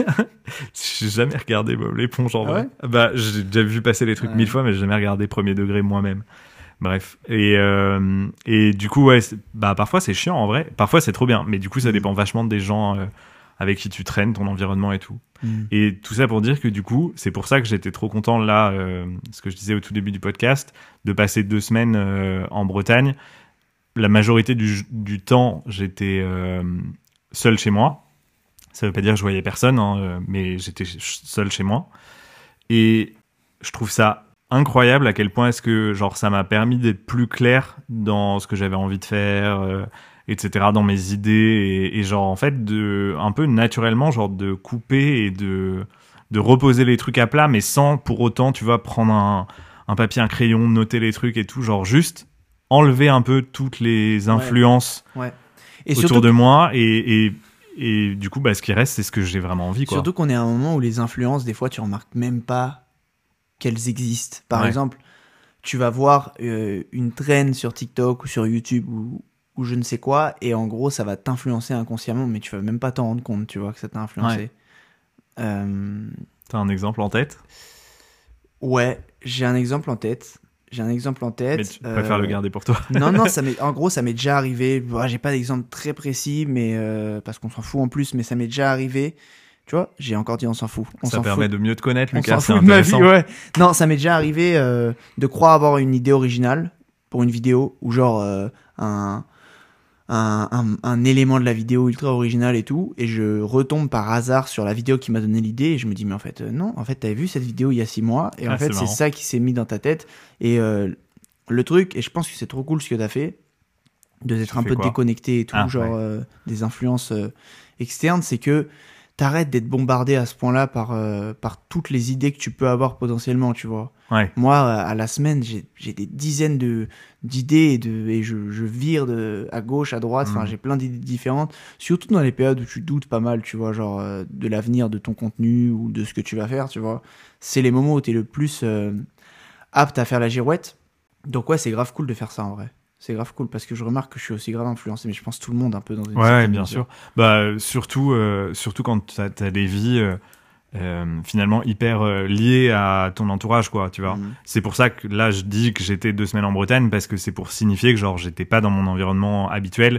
j'ai jamais regardé Bob l'éponge en ah vrai. Ouais bah, j'ai déjà vu passer les trucs ouais. mille fois, mais j'ai jamais regardé premier degré moi-même. Bref. Et, euh, et du coup, ouais, bah, parfois c'est chiant en vrai. Parfois c'est trop bien. Mais du coup, ça dépend vachement des gens euh, avec qui tu traînes, ton environnement et tout. Mm. Et tout ça pour dire que du coup, c'est pour ça que j'étais trop content là, euh, ce que je disais au tout début du podcast, de passer deux semaines euh, en Bretagne. La majorité du, du temps, j'étais euh, seul chez moi. Ça veut pas dire que je voyais personne, hein, mais j'étais seul chez moi. Et je trouve ça incroyable à quel point est-ce que genre ça m'a permis d'être plus clair dans ce que j'avais envie de faire, euh, et cetera, dans mes idées et, et genre en fait de un peu naturellement genre de couper et de de reposer les trucs à plat, mais sans pour autant, tu vois, prendre un un papier, un crayon, noter les trucs et tout, genre juste enlever un peu toutes les influences ouais. Ouais. Et autour de moi et, et Et du coup, bah, ce qui reste, c'est ce que j'ai vraiment envie, quoi. Surtout qu'on est à un moment où les influences, des fois, tu remarques même pas qu'elles existent. Par ouais. exemple, tu vas voir euh, une trend sur TikTok ou sur YouTube ou, ou je ne sais quoi, et en gros, ça va t'influencer inconsciemment, mais tu vas même pas t'en rendre compte, tu vois, que ça t'a influencé. Ouais. Euh... T'as un exemple en tête ? Ouais, j'ai un exemple en tête. J'ai un exemple en tête. Mais tu euh... préfères le garder pour toi. Non, non, ça m'est... en gros, ça m'est déjà arrivé. Bon, j'ai pas d'exemple très précis, mais euh, parce qu'on s'en fout en plus, mais ça m'est déjà arrivé. Tu vois, j'ai encore dit on s'en fout. On ça s'en permet fout. de mieux te connaître, Lucas. On s'en fout de ma vie, ouais. Non, ça m'est déjà arrivé euh, de croire avoir une idée originale pour une vidéo, ou genre euh, un, un, un, un élément de la vidéo ultra original et tout, et je retombe par hasard sur la vidéo qui m'a donné l'idée, et je me dis, mais en fait, euh, non, en fait, t'avais vu cette vidéo il y a six mois, et ah, en fait, c'est, c'est ça qui s'est mis dans ta tête, et euh, le truc, et je pense que c'est trop cool ce que t'as fait, de t'être un peu quoi déconnecté et tout, ah, genre ouais. euh, des influences euh, externes, c'est que t'arrêtes d'être bombardé à ce point-là par, euh, par toutes les idées que tu peux avoir potentiellement, tu vois. Ouais. Moi, à la semaine, j'ai, j'ai des dizaines de, d'idées et, de, et je, je vire de, à gauche, à droite, enfin, mmh. j'ai plein d'idées différentes, surtout dans les périodes où tu doutes pas mal, tu vois, genre euh, de l'avenir de ton contenu ou de ce que tu vas faire, tu vois. C'est les moments où t'es le plus euh, apte à faire la girouette. Donc ouais, c'est grave cool de faire ça, en vrai. C'est grave cool parce que je remarque que je suis aussi grave influencé, mais je pense tout le monde un peu dans une ouais, bien sûr. Bah surtout, euh, surtout quand t'as, t'as des vies euh, euh, finalement hyper euh, liées à ton entourage, quoi. Tu vois. Mmh. C'est pour ça que là je dis que j'étais deux semaines en Bretagne parce que c'est pour signifier que genre j'étais pas dans mon environnement habituel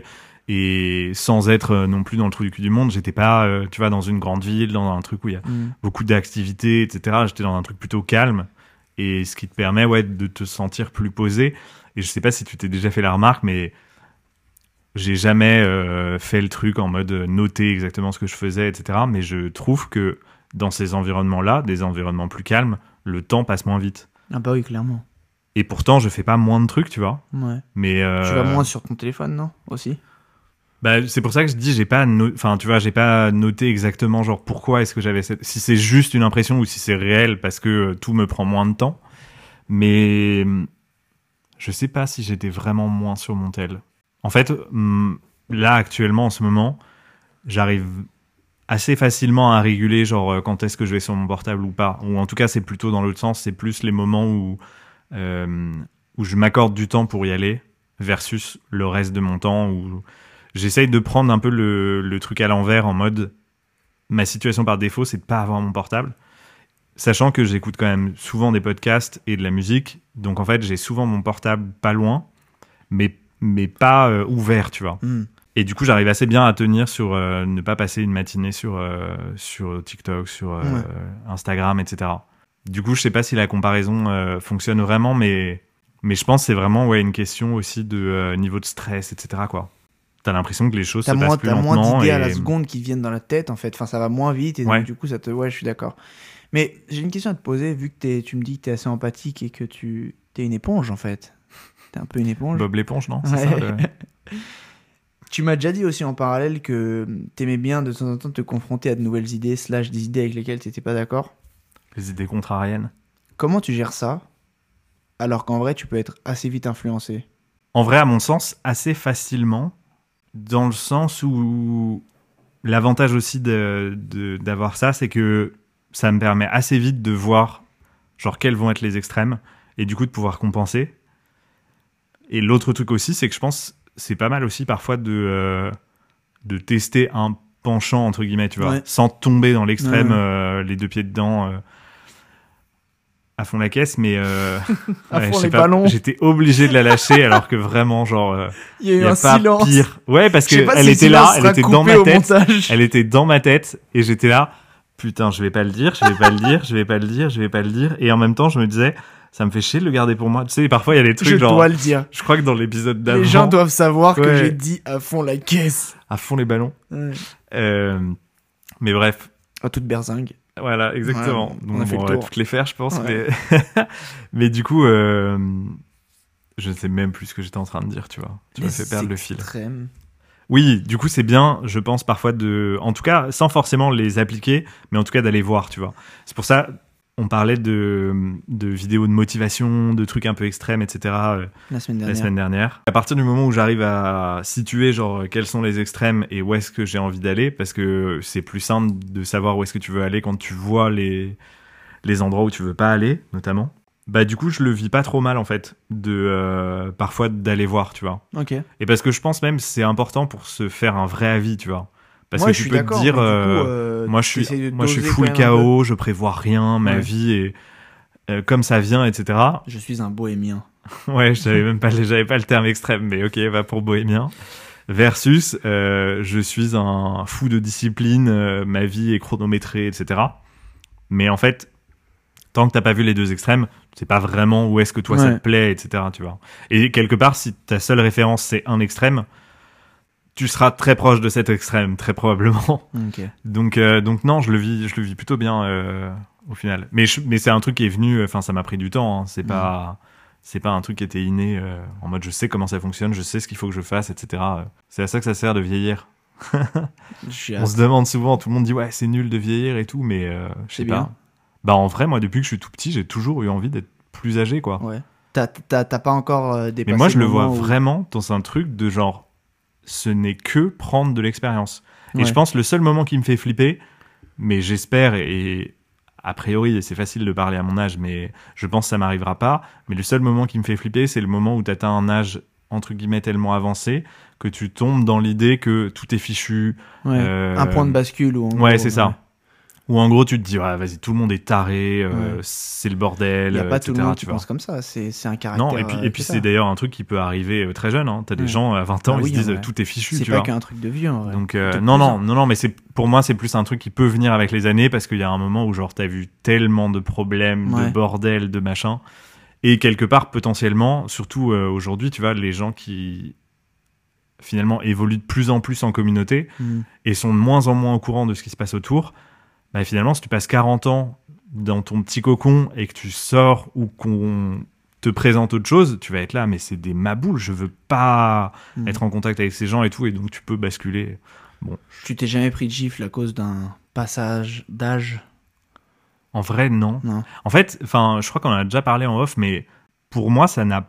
Et sans être non plus dans le trou du cul du monde, j'étais pas, euh, tu vois, dans une grande ville, dans un truc où il y a mmh. beaucoup d'activités, et cetera. J'étais dans un truc plutôt calme. Et ce qui te permet, ouais, de te sentir plus posé. Et je sais pas si tu t'es déjà fait la remarque, mais j'ai jamais euh, fait le truc en mode noter exactement ce que je faisais, et cetera. Mais je trouve que dans ces environnements-là, des environnements plus calmes, le temps passe moins vite. Ah bah oui, clairement. Et pourtant, je fais pas moins de trucs, tu vois. Ouais. Mais euh... tu vas moins sur ton téléphone, non? Aussi. Bah, c'est pour ça que je dis, j'ai pas, no... enfin, tu vois, j'ai pas noté exactement, genre, pourquoi est-ce que j'avais cette... si c'est juste une impression ou si c'est réel parce que euh, tout me prend moins de temps. Mais je sais pas si j'étais vraiment moins sur mon tel. En fait, là, actuellement, en ce moment, j'arrive assez facilement à réguler, genre, quand est-ce que je vais sur mon portable ou pas. Ou en tout cas, c'est plutôt dans l'autre sens, c'est plus les moments où, euh, où je m'accorde du temps pour y aller versus le reste de mon temps où j'essaye de prendre un peu le, le truc à l'envers en mode ma situation par défaut, c'est de pas avoir mon portable. Sachant que j'écoute quand même souvent des podcasts et de la musique. Donc en fait, j'ai souvent mon portable pas loin, mais, mais pas euh, ouvert, tu vois. Mm. Et du coup, j'arrive assez bien à tenir sur euh, ne pas passer une matinée sur, euh, sur TikTok, sur euh, ouais. Instagram, et cetera. Du coup, je sais pas si la comparaison euh, fonctionne vraiment, mais, mais je pense que c'est vraiment ouais, une question aussi de euh, niveau de stress, et cetera, quoi. T'as l'impression que les choses t'as se moins, passent plus t'as lentement. T'as moins d'idées et... à la seconde qui viennent dans la tête, en fait. Enfin, ça va moins vite, et ouais. donc, du coup, ça te... Ouais, je suis d'accord. Mais j'ai une question à te poser, vu que t'es, tu me dis que t'es assez empathique et que tu t'es une éponge, en fait. T'es un peu une éponge. Bob l'éponge, non? C'est ouais. ça, le... Tu m'as déjà dit aussi en parallèle que t'aimais bien de temps en temps te confronter à de nouvelles idées, slash des idées avec lesquelles t'étais pas d'accord. Les idées contrariennes. Comment tu gères ça, alors qu'en vrai, tu peux être assez vite influencé? En vrai, à mon sens, assez facilement, dans le sens où l'avantage aussi de, de, d'avoir ça, c'est que ça me permet assez vite de voir genre quels vont être les extrêmes et du coup de pouvoir compenser. Et l'autre truc aussi, c'est que je pense c'est pas mal aussi parfois de, euh, de tester un penchant entre guillemets, tu vois, ouais. sans tomber dans l'extrême, ouais. euh, les deux pieds dedans, euh, à fond la caisse, mais euh, à ouais, fond les pas, ballons. J'étais obligé de la lâcher alors que vraiment genre euh, il y a eu y a un pas silence. Pire. Ouais, parce que pas elle si était là, elle était dans ma tête, montage. elle était dans ma tête et j'étais là. Putain, je vais pas le dire, je vais pas le dire, je vais pas le dire, je vais pas le dire. Et en même temps, je me disais, ça me fait chier de le garder pour moi. Tu sais, parfois, il y a des trucs je genre... Je dois le dire. Je crois que dans l'épisode d'avant... Les gens doivent savoir ouais. que j'ai dit à fond la caisse. À fond les ballons. Ouais. Euh, mais bref. À toute berzingue. Voilà, exactement. Ouais, Donc, on, a fait bon, le on va tour. toutes les faire, je pense. Ouais. Mais... mais du coup, euh... je ne sais même plus ce que j'étais en train de dire, tu vois. Tu m'as fait perdre le fil. Extrême. Oui, du coup, c'est bien, je pense, parfois de... En tout cas, sans forcément les appliquer, mais en tout cas d'aller voir, tu vois. C'est pour ça, on parlait de, de vidéos de motivation, de trucs un peu extrêmes, et cetera. La semaine dernière. La semaine dernière. À partir du moment où j'arrive à situer, genre, quels sont les extrêmes et où est-ce que j'ai envie d'aller, parce que c'est plus simple de savoir où est-ce que tu veux aller quand tu vois les, les endroits où tu veux pas aller, notamment. Bah du coup je le vis pas trop mal en fait de euh, parfois d'aller voir, tu vois. Ok. Et parce que je pense même c'est important pour se faire un vrai avis, tu vois. Parce moi, que tu peux te dire euh, coup, euh, moi je suis moi je suis full chaos, je prévois rien, ma ouais. vie est euh, comme ça vient, et cetera. Je suis un bohémien. Ouais, je savais même pas j'avais pas le terme extrême, mais ok, va pour bohémien. Versus euh, je suis un fou de discipline, euh, ma vie est chronométrée, et cetera. Mais en fait tant que t'as pas vu les deux extrêmes, tu sais pas vraiment où est-ce que toi ouais. ça te plaît, et cetera. Tu vois. Et quelque part, si ta seule référence c'est un extrême, tu seras très proche de cet extrême, très probablement. Okay. Donc, euh, donc non, je le vis, je le vis plutôt bien euh, au final. Mais, je, mais c'est un truc qui est venu, enfin ça m'a pris du temps. Hein. C'est mmh. pas, c'est pas un truc qui était inné euh, en mode je sais comment ça fonctionne, je sais ce qu'il faut que je fasse, et cetera. C'est à ça que ça sert de vieillir. On se demande souvent, tout le monde dit ouais c'est nul de vieillir et tout, mais euh, je sais pas. Bien. Bah en vrai, moi, depuis que je suis tout petit, j'ai toujours eu envie d'être plus âgé, quoi. Ouais. T'as, t'as, t'as pas encore euh, dépassé. Mais moi, je le vois où... vraiment dans un truc de genre, ce n'est que prendre de l'expérience. Ouais. Et je pense le seul moment qui me fait flipper, mais j'espère, et, et a priori, et c'est facile de parler à mon âge, mais je pense que ça m'arrivera pas, mais le seul moment qui me fait flipper, c'est le moment où tu atteins un âge, entre guillemets, tellement avancé, que tu tombes dans l'idée que tout est fichu. Ouais. Euh... Un point de bascule. Où ouais, c'est ouais. ça. Où en gros, tu te dis, ouais, vas-y, tout le monde est taré, euh, ouais. c'est le bordel. Il n'y a pas et cetera, tout le monde tu qui vois. pense comme ça. C'est, c'est un caractère. Non, et puis, et puis c'est d'ailleurs un truc qui peut arriver euh, très jeune. Hein. T'as des ouais. gens à vingt ans, ah, ils oui, se disent, ouais. tout est fichu. C'est tu pas vois. qu'un truc de vieux, en vrai. Donc, euh, non, non, non, non, mais c'est, pour moi, c'est plus un truc qui peut venir avec les années parce qu'il y a un moment où, genre, t'as vu tellement de problèmes, ouais. de bordel, de machin. Et quelque part, potentiellement, surtout euh, aujourd'hui, tu vois, les gens qui finalement évoluent de plus en plus en communauté mm. et sont de moins en moins au courant de ce qui se passe autour. Bah, finalement, si tu passes quarante ans dans ton petit cocon et que tu sors ou qu'on te présente autre chose, tu vas être là, mais c'est des maboules, je veux pas mmh. être en contact avec ces gens et tout, et donc tu peux basculer. Bon. Tu t'es jamais pris de gifle à cause d'un passage d'âge? En vrai, non. non. En fait, je crois qu'on en a déjà parlé en off, mais pour moi, ça n'a...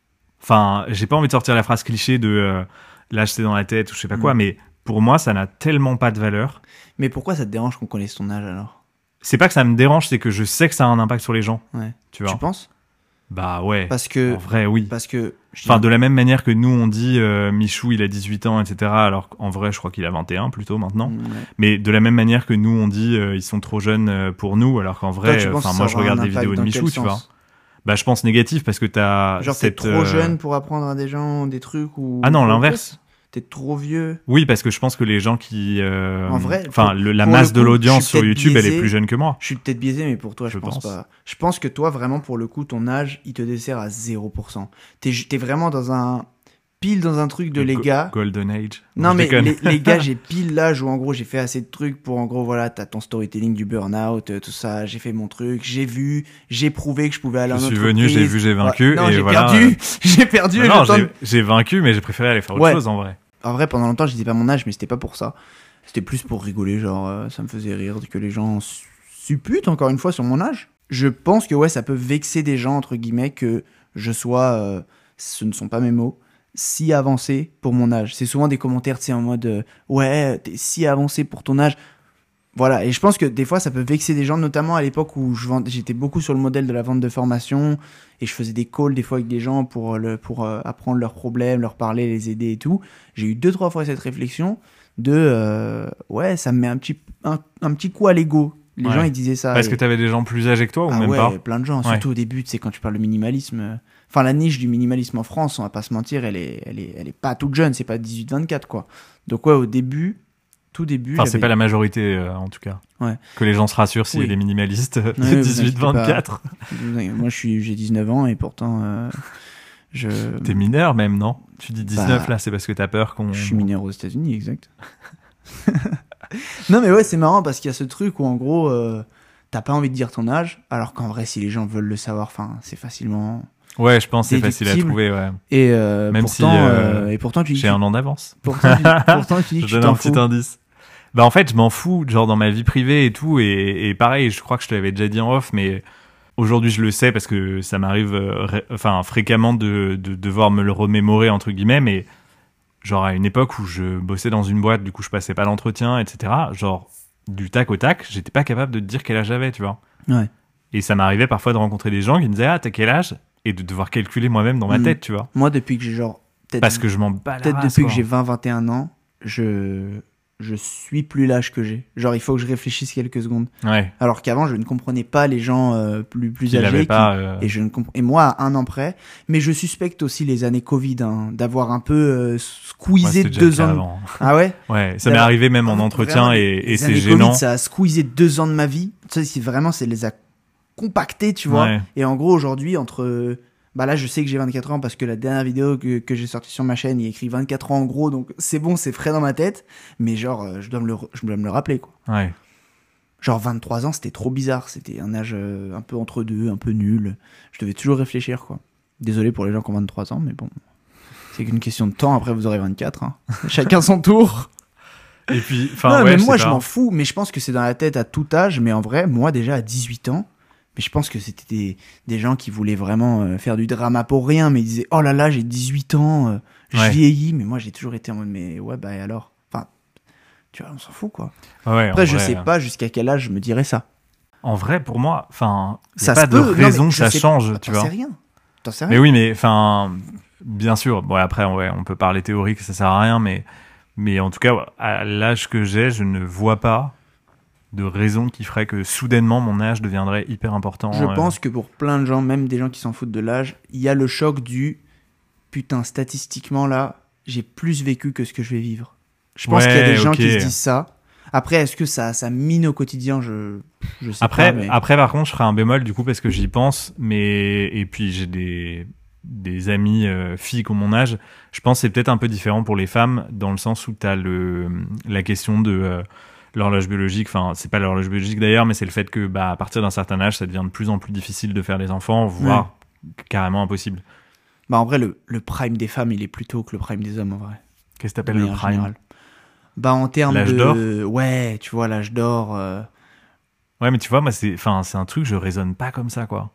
Enfin, j'ai pas envie de sortir la phrase cliché de euh, l'âge c'est dans la tête ou je sais pas mmh. quoi, mais pour moi, ça n'a tellement pas de valeur. Mais pourquoi ça te dérange qu'on connaisse ton âge alors? C'est pas que ça me dérange, c'est que je sais que ça a un impact sur les gens. Ouais. Tu vois? Tu penses? Bah ouais. Parce que. En vrai, oui. Parce que. Enfin, de la même manière que nous, on dit euh, Michou, il a dix-huit ans, et cetera. Alors qu'en vrai, je crois qu'il a vingt et un plutôt maintenant. Ouais. Mais de la même manière que nous, on dit euh, ils sont trop jeunes pour nous, alors qu'en vrai, enfin, moi, je regarde des vidéos de Michou, tu vois. Bah, je pense négatif parce que t'as. Genre, cette, t'es trop euh... jeune pour apprendre à des gens des trucs ou. Ah non, l'inverse. T'es trop vieux. Oui, parce que je pense que les gens qui... Euh, en vrai, enfin, le, la masse coup, de l'audience sur YouTube, biaisé. elle est plus jeune que moi. Je suis peut-être biaisé, mais pour toi, je, je pense, pense pas. Je pense que toi, vraiment, pour le coup, ton âge, il te dessert à zéro pour cent. T'es, t'es vraiment dans un... Pile dans un truc de le les go- gars. Golden Age. Non, mais les, les gars, j'ai pile l'âge où, en gros, j'ai fait assez de trucs pour, en gros, voilà, t'as ton storytelling du burn-out, tout ça, j'ai fait mon truc, j'ai vu, j'ai prouvé que je pouvais aller je en entreprise. Je suis venu, j'ai vu, j'ai vaincu. Ouais, non, et j'ai voilà, perdu. Euh... j'ai perdu. Non, non j'ai, de... j'ai vaincu, mais j'ai préféré aller faire autre ouais. chose, en vrai. En vrai, pendant longtemps, je disais pas mon âge, mais c'était pas pour ça. C'était plus pour rigoler, genre, euh, ça me faisait rire que les gens supputent, encore une fois, sur mon âge. Je pense que, ouais, ça peut vexer des gens, entre guillemets, que je sois, euh, ce ne sont pas mes mots, si avancé pour mon âge. C'est souvent des commentaires, tu sais, en mode, euh, ouais, t'es si avancé pour ton âge. Voilà, et je pense que des fois, ça peut vexer des gens, notamment à l'époque où je vend... j'étais beaucoup sur le modèle de la vente de formation, et je faisais des calls des fois avec des gens pour, le... pour euh, apprendre leurs problèmes, leur parler, les aider et tout. J'ai eu deux, trois fois cette réflexion de, euh, ouais, ça me met un petit, un, un petit coup à l'ego. Les ouais. gens, ils disaient ça. Parce et... que t'avais des gens plus âgés que toi, ou ah même ouais, pas? plein de gens, ouais. surtout au début, tu sais, quand tu parles de minimalisme... Enfin, la niche du minimalisme en France, on va pas se mentir, elle est, elle est, elle est pas toute jeune, c'est pas dix-huit vingt-quatre, quoi. Donc ouais, au début... Tout début. Enfin, c'est pas la majorité, euh, en tout cas. Ouais. Que les gens se rassurent s'il oui. y a des minimalistes de ouais, dix-huit vingt-quatre. Moi, je suis, j'ai dix-neuf ans et pourtant, euh, je. T'es mineur même, non? Tu dis dix-neuf bah, là, c'est parce que t'as peur qu'on. Je suis mineur aux États-Unis, exact. Non, mais ouais, c'est marrant parce qu'il y a ce truc où, en gros, euh, t'as pas envie de dire ton âge, alors qu'en vrai, si les gens veulent le savoir, enfin, c'est facilement. Ouais, je pense que c'est facile à trouver, ouais. Et euh, même pourtant, si euh, euh, et pourtant tu dis j'ai tu... un an d'avance. Pourtant, tu, pourtant tu dis que je donne un petit indice. Bah en fait, je m'en fous, genre dans ma vie privée et tout, et, et pareil, je crois que je te l'avais déjà dit en off, mais aujourd'hui je le sais parce que ça m'arrive, euh, ré... enfin fréquemment de, de devoir me le remémorer entre guillemets, mais genre à une époque où je bossais dans une boîte, du coup je passais pas l'entretien, et cetera. Genre du tac au tac, j'étais pas capable de te dire quel âge j'avais, tu vois. Ouais. Et ça m'arrivait parfois de rencontrer des gens qui me disaient ah t'as quel âge? Et de devoir calculer moi-même dans ma mmh. tête, tu vois. Moi, depuis que j'ai genre... Parce que je m'en bats la Peut-être race, depuis quoi. que j'ai vingt vingt et un ans, je... je suis plus l'âge que j'ai. Genre, il faut que je réfléchisse quelques secondes. Ouais. Alors qu'avant, je ne comprenais pas les gens euh, plus, plus âgés. Qui... Pas, euh... et, je ne comp... et moi, à un an près. Mais je suspecte aussi les années Covid, hein, d'avoir un peu euh, squeezé ouais, deux ans. Avant. Ah ouais? Ouais, ça m'est arrivé même en entretien vraiment, et, et c'est années gênant. COVID, ça a squeezé deux ans de ma vie. Ça, c'est vraiment, c'est les a compacté, tu vois. Ouais. Et en gros, aujourd'hui, entre... Bah là, je sais que j'ai vingt-quatre ans parce que la dernière vidéo que, que j'ai sortie sur ma chaîne, il y a écrit vingt-quatre ans en gros, donc c'est bon, c'est frais dans ma tête. Mais genre, je dois me le, je dois me le rappeler, quoi. Ouais. Genre, vingt-trois ans, c'était trop bizarre. C'était un âge un peu entre deux, un peu nul. Je devais toujours réfléchir, quoi. Désolé pour les gens qui ont vingt-trois ans, mais bon. C'est qu'une question de temps, après vous aurez vingt-quatre. Hein. Chacun son tour. Et puis, enfin, ouais, mais moi, je m'en fous, mais je pense que c'est dans la tête à tout âge. Mais en vrai, moi, déjà à dix-huit ans, mais je pense que c'était des, des gens qui voulaient vraiment euh, faire du drama pour rien, mais ils disaient oh là là, j'ai dix-huit ans, euh, je ouais. vieillis, mais moi j'ai toujours été en mode mais ouais, bah et alors, enfin, tu vois, on s'en fout, quoi. Ouais, après, je vrai, sais hein. pas jusqu'à quel âge je me dirais ça. En vrai, pour moi, enfin, ça pas peut, de raison non, que ça sais, change, t'en tu vois. Sais rien. T'en sais rien. Mais oui, mais enfin, bien sûr. Bon, après, ouais, on peut parler théorique, ça sert à rien, mais, mais en tout cas, à l'âge que j'ai, je ne vois pas de raison qui ferait que soudainement mon âge deviendrait hyper important. Je euh... pense que pour plein de gens, même des gens qui s'en foutent de l'âge, il y a le choc du putain, statistiquement là, j'ai plus vécu que ce que je vais vivre. Je pense ouais, qu'il y a des gens okay. qui se disent ça. Après, est-ce que ça, ça mine au quotidien, je, je sais après, pas. Mais... Après, par contre, je ferai un bémol du coup parce que j'y pense, mais et puis j'ai des des amis euh, filles qui ont mon âge. Je pense que c'est peut-être un peu différent pour les femmes dans le sens où t'as le la question de euh, l'horloge biologique. Enfin, c'est pas l'horloge biologique d'ailleurs, mais c'est le fait que bah à partir d'un certain âge, ça devient de plus en plus difficile de faire des enfants, voire ouais. carrément impossible. Bah en vrai, le le prime des femmes, il est plus tôt que le prime des hommes en vrai. Qu'est-ce que t'appelles le prime général. Bah en termes l'âge de d'or ouais, tu vois l'âge d'or. Euh... Ouais, mais tu vois, moi c'est, enfin c'est un truc, je raisonne pas comme ça quoi.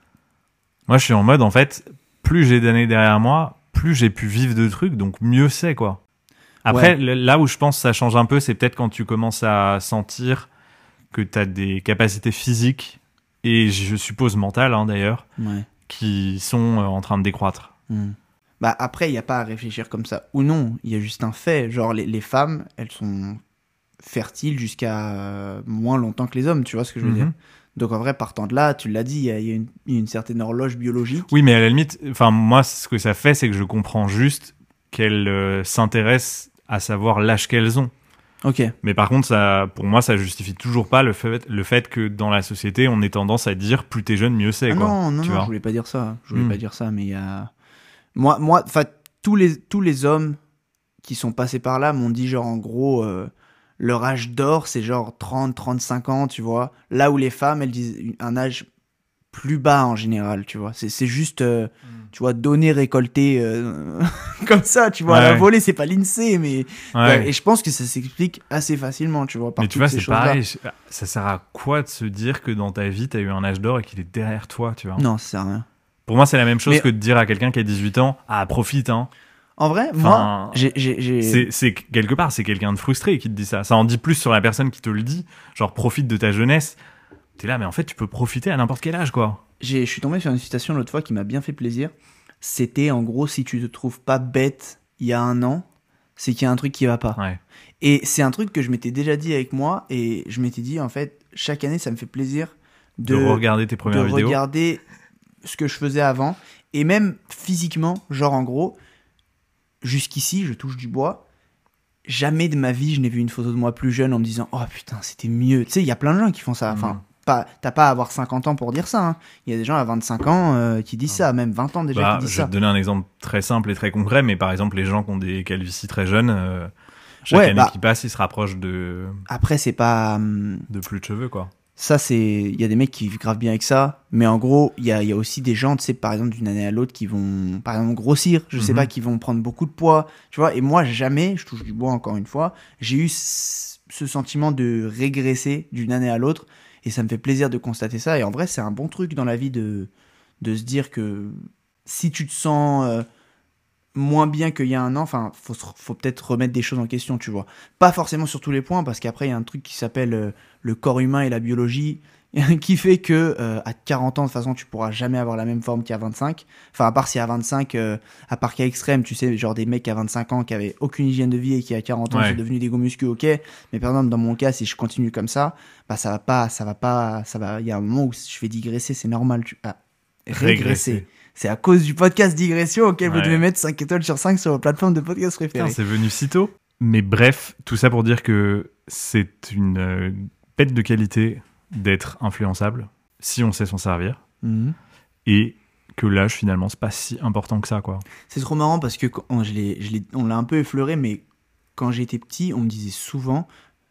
Moi, je suis en mode en fait, plus j'ai d'années derrière moi, plus j'ai pu vivre de trucs, donc mieux c'est quoi. Après, ouais. là où je pense que ça change un peu, c'est peut-être quand tu commences à sentir que t'as des capacités physiques et je suppose mentales hein, d'ailleurs, ouais. qui sont en train de décroître. Mmh. Bah après, il n'y a pas à réfléchir comme ça. Ou non, il y a juste un fait. Genre, les, les femmes, elles sont fertiles jusqu'à euh, moins longtemps que les hommes, tu vois ce que je veux mm-hmm. dire. Donc en vrai, partant de là, tu l'as dit, il y a, y a une, une certaine horloge biologique. Oui, mais à la limite, enfin moi, ce que ça fait, c'est que je comprends juste qu'elles euh, s'intéressent à savoir l'âge qu'elles ont. Ok. Mais par contre, ça, pour moi, ça justifie toujours pas le fait, le fait que dans la société, on ait tendance à dire plus t'es jeune, mieux c'est. Ah quoi, non, non, tu non, vois je voulais pas dire ça. Je voulais mm. pas dire ça, mais il y a... Moi, moi, enfin, tous les, tous les hommes qui sont passés par là m'ont dit genre en gros, euh, leur âge d'or, c'est genre trente, trente-cinq ans, tu vois. Là où les femmes, elles disent un âge plus bas en général, tu vois. C'est, c'est juste, euh, mm. tu vois, donner, récolter, euh, comme ça, tu vois. Ouais. À la volée, c'est pas l'INSEE, mais... Ouais. Ouais, et je pense que ça s'explique assez facilement, tu vois, par mais tu vois, ces c'est choses-là. pareil. Ça sert à quoi de se dire que dans ta vie, t'as eu un âge d'or et qu'il est derrière toi, tu vois. Non, ça sert à rien. Pour moi, c'est la même chose mais... que de dire à quelqu'un qui a dix-huit ans, ah, profite, hein. En vrai, enfin, moi, j'ai, j'ai, j'ai... C'est, c'est, quelque part, c'est quelqu'un de frustré qui te dit ça. Ça en dit plus sur la personne qui te le dit. Genre, profite de ta jeunesse. T'es là, mais en fait, tu peux profiter à n'importe quel âge, quoi. J'ai, je suis tombé sur une citation l'autre fois qui m'a bien fait plaisir. C'était, en gros, si tu te trouves pas bête il y a un an, c'est qu'il y a un truc qui va pas. Ouais. Et c'est un truc que je m'étais déjà dit avec moi, et je m'étais dit, en fait, chaque année, ça me fait plaisir de, de regarder tes premières de vidéos. De regarder ce que je faisais avant. Et même physiquement, genre en gros, jusqu'ici, je touche du bois, jamais de ma vie je n'ai vu une photo de moi plus jeune en me disant « Oh putain, c'était mieux ». Tu sais, il y a plein de gens qui font ça. Enfin, mmh. pas, t'as pas à avoir cinquante ans pour dire ça. Hein. Il y a des gens à vingt-cinq ans euh, qui disent mmh. ça, même vingt ans déjà bah, qui disent je ça. Je vais te donner un exemple très simple et très concret, mais par exemple, les gens qui ont des calvities très jeunes, euh, chaque ouais, année bah, qui passe, ils se rapprochent de... Après, c'est pas... Hum... De plus de cheveux, quoi. Ça, c'est... Il y a des mecs qui vivent grave bien avec ça, mais en gros, il y a, il y a aussi des gens, tu sais, par exemple, d'une année à l'autre, qui vont, par exemple, grossir, je mm-hmm. sais pas, qui vont prendre beaucoup de poids, tu vois, et moi, jamais, je touche du bois encore une fois, j'ai eu c- ce sentiment de régresser d'une année à l'autre, et ça me fait plaisir de constater ça, et en vrai, c'est un bon truc dans la vie de, de se dire que si tu te sens... Euh, moins bien qu'il y a un an, enfin, faut, faut peut-être remettre des choses en question, tu vois. Pas forcément sur tous les points, parce qu'après, il y a un truc qui s'appelle euh, le corps humain et la biologie, qui fait que euh, à quarante ans, de toute façon, tu pourras jamais avoir la même forme qu'à vingt-cinq. Enfin, à part si à vingt-cinq, euh, à part cas extrême, tu sais, genre des mecs à vingt-cinq ans qui avaient aucune hygiène de vie et qui à quarante ans ouais. sont devenus des gros muscles, ok. Mais par exemple, dans mon cas, si je continue comme ça, bah ça va pas, ça va pas, ça va. Il y a un moment où je vais digresser, c'est normal. Tu... Ah, régresser. régresser. C'est à cause du podcast Digression auquel ouais. vous devez mettre cinq étoiles sur cinq sur vos plateformes de podcast préférées. Putain, c'est venu si tôt. Mais bref, tout ça pour dire que c'est une euh, pète de qualité d'être influençable si on sait s'en servir. Mm-hmm. Et que l'âge, finalement, c'est pas si important que ça, quoi. C'est trop marrant parce que quand je l'ai, je l'ai, on l'a un peu effleuré, mais quand j'étais petit, on me disait souvent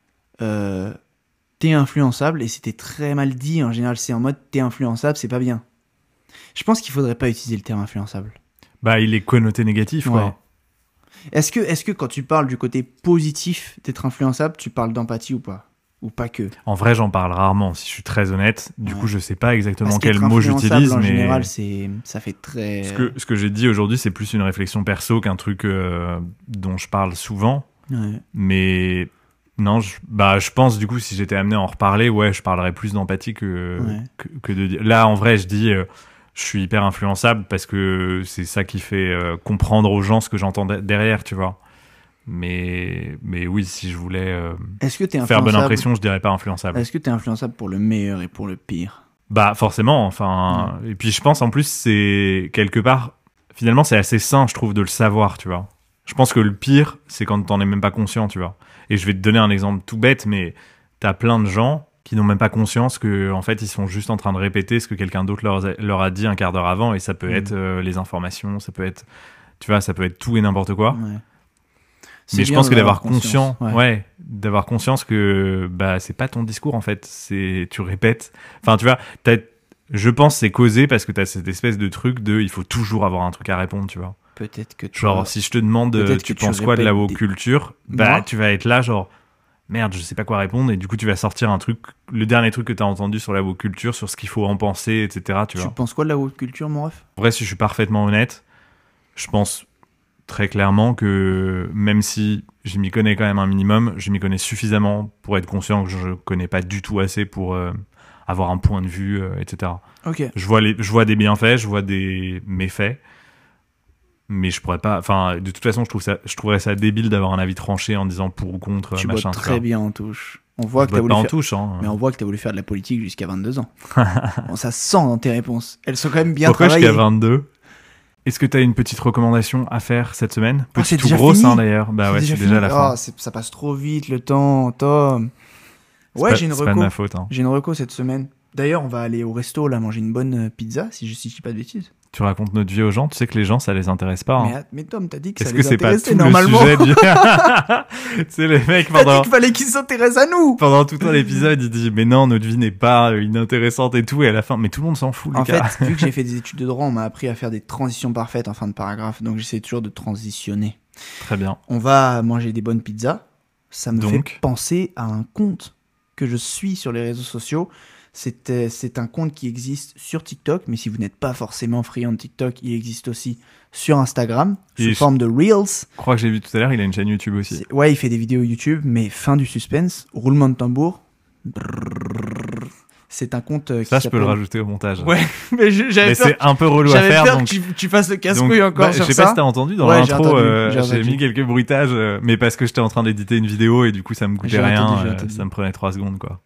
euh, t'es influençable, et c'était très mal dit. En général, c'est en mode t'es influençable, c'est pas bien. Je pense qu'il faudrait pas utiliser le terme influençable. Bah, il est connoté négatif, quoi. Ouais. Est-ce que, est-ce que quand tu parles du côté positif d'être influençable, tu parles d'empathie ou pas ? Ou pas que ? En vrai, j'en parle rarement, si je suis très honnête. Du ouais. coup, je sais pas exactement Parce quel mot j'utilise, en mais... général, c'est... ça fait très... Ce que, ce que j'ai dit aujourd'hui, c'est plus une réflexion perso qu'un truc euh, dont je parle souvent. Ouais. Mais... Non, je, bah, je pense, du coup, si j'étais amené à en reparler, ouais, je parlerais plus d'empathie que, ouais. que, que de dire... Là, en vrai, je dis... Euh, je suis hyper influençable parce que c'est ça qui fait euh, comprendre aux gens ce que j'entends de- derrière, tu vois. Mais, mais oui, si je voulais euh, Est-ce que t'es faire bonne impression, je dirais pas influençable. Est-ce que t'es influençable pour le meilleur et pour le pire? Bah forcément, enfin... Ouais. Et puis je pense en plus, c'est quelque part... Finalement, c'est assez sain, je trouve, de le savoir, tu vois. Je pense que le pire, c'est quand t'en es même pas conscient, tu vois. Et je vais te donner un exemple tout bête, mais t'as plein de gens qui n'ont même pas conscience que, en fait, ils sont juste en train de répéter ce que quelqu'un d'autre leur, a, leur a dit un quart d'heure avant, et ça peut mmh. être euh, les informations, ça peut être... Tu vois, ça peut être tout et n'importe quoi. Ouais. Mais je pense que d'avoir conscience, ouais. ouais, d'avoir conscience que bah c'est pas ton discours en fait, c'est tu répètes. Enfin tu vois, t'as, je pense c'est causé parce que t'as cette espèce de truc de il faut toujours avoir un truc à répondre, tu vois. Peut-être que tu genre vas... si je te demande tu, tu penses quoi de la woke des... culture, bah Moi tu vas être là genre merde je sais pas quoi répondre et du coup tu vas sortir un truc, le dernier truc que t'as entendu sur la woke culture, sur ce qu'il faut en penser, et cetera. Tu, tu vois. Tu penses quoi de la woke culture mon ref? En vrai si je suis parfaitement honnête, je pense très clairement que même si je m'y connais quand même un minimum, je m'y connais suffisamment pour être conscient que je connais pas du tout assez pour euh, avoir un point de vue, euh, et cetera. Okay. Je vois les, je vois des bienfaits, je vois des méfaits, mais je pourrais pas. Enfin, de toute façon, je trouve ça, je trouverais ça débile d'avoir un avis tranché en disant pour ou contre. Tu machin. Tu très bien en touche. On voit je que t'as voulu pas faire... en touche, hein. Mais on voit que t'as voulu faire de la politique jusqu'à vingt-deux ans. Bon, ça se sent dans tes réponses. Elles sont quand même bien Pourquoi travaillées. Pourquoi jusqu'à vingt-deux? Est-ce que tu as une petite recommandation à faire cette semaine? Petite oh, ou grosse, fini. hein, d'ailleurs. Bah c'est ouais, déjà c'est déjà fini. la fin. Oh, c'est, ça passe trop vite le temps, Tom. Ouais, pas, j'ai une c'est reco. pas de ma faute. Hein. J'ai une reco cette semaine. D'ailleurs, on va aller au resto là manger une bonne pizza, si je ne dis pas de bêtises. Tu racontes notre vie aux gens, tu sais que les gens ça les intéresse pas. Hein. Mais, mais Tom, t'as dit que Est-ce ça que les c'est intéressait pas tout normalement. Le sujet du... c'est les mecs pendant. T'as dit qu'il fallait qu'ils s'intéressent à nous. Pendant tout l'épisode, il dit mais non, notre vie n'est pas inintéressante et tout, et à la fin, mais tout le monde s'en fout. En Lucas. fait, vu que j'ai fait des études de droit, on m'a appris à faire des transitions parfaites en fin de paragraphe, donc j'essaie toujours de transitionner. Très bien. On va manger des bonnes pizzas. Ça me donc... fait penser à un compte que je suis sur les réseaux sociaux. C'est, euh, c'est un compte qui existe sur TikTok, mais si vous n'êtes pas forcément friand de TikTok, il existe aussi sur Instagram, sous et forme de Reels. Je crois que j'ai vu tout à l'heure, il a une chaîne YouTube aussi. C'est, ouais, il fait des vidéos YouTube, mais fin du suspense, roulement de tambour. Brrr, c'est un compte qui Ça, je s'appelle... peux le rajouter au montage. Ouais, mais je, j'avais mais peur... c'est un peu relou j'avais à faire. peur donc... que tu, tu fasses le casse-couille encore bah, sur ça. Je sais pas si t'as entendu dans ouais, l'intro, j'ai, entendu, euh, j'ai, j'ai mis quelques bruitages, euh, mais parce que j'étais en train d'éditer une vidéo et du coup ça me coûtait j'ai rien, entendu, euh, ça me prenait trois secondes quoi.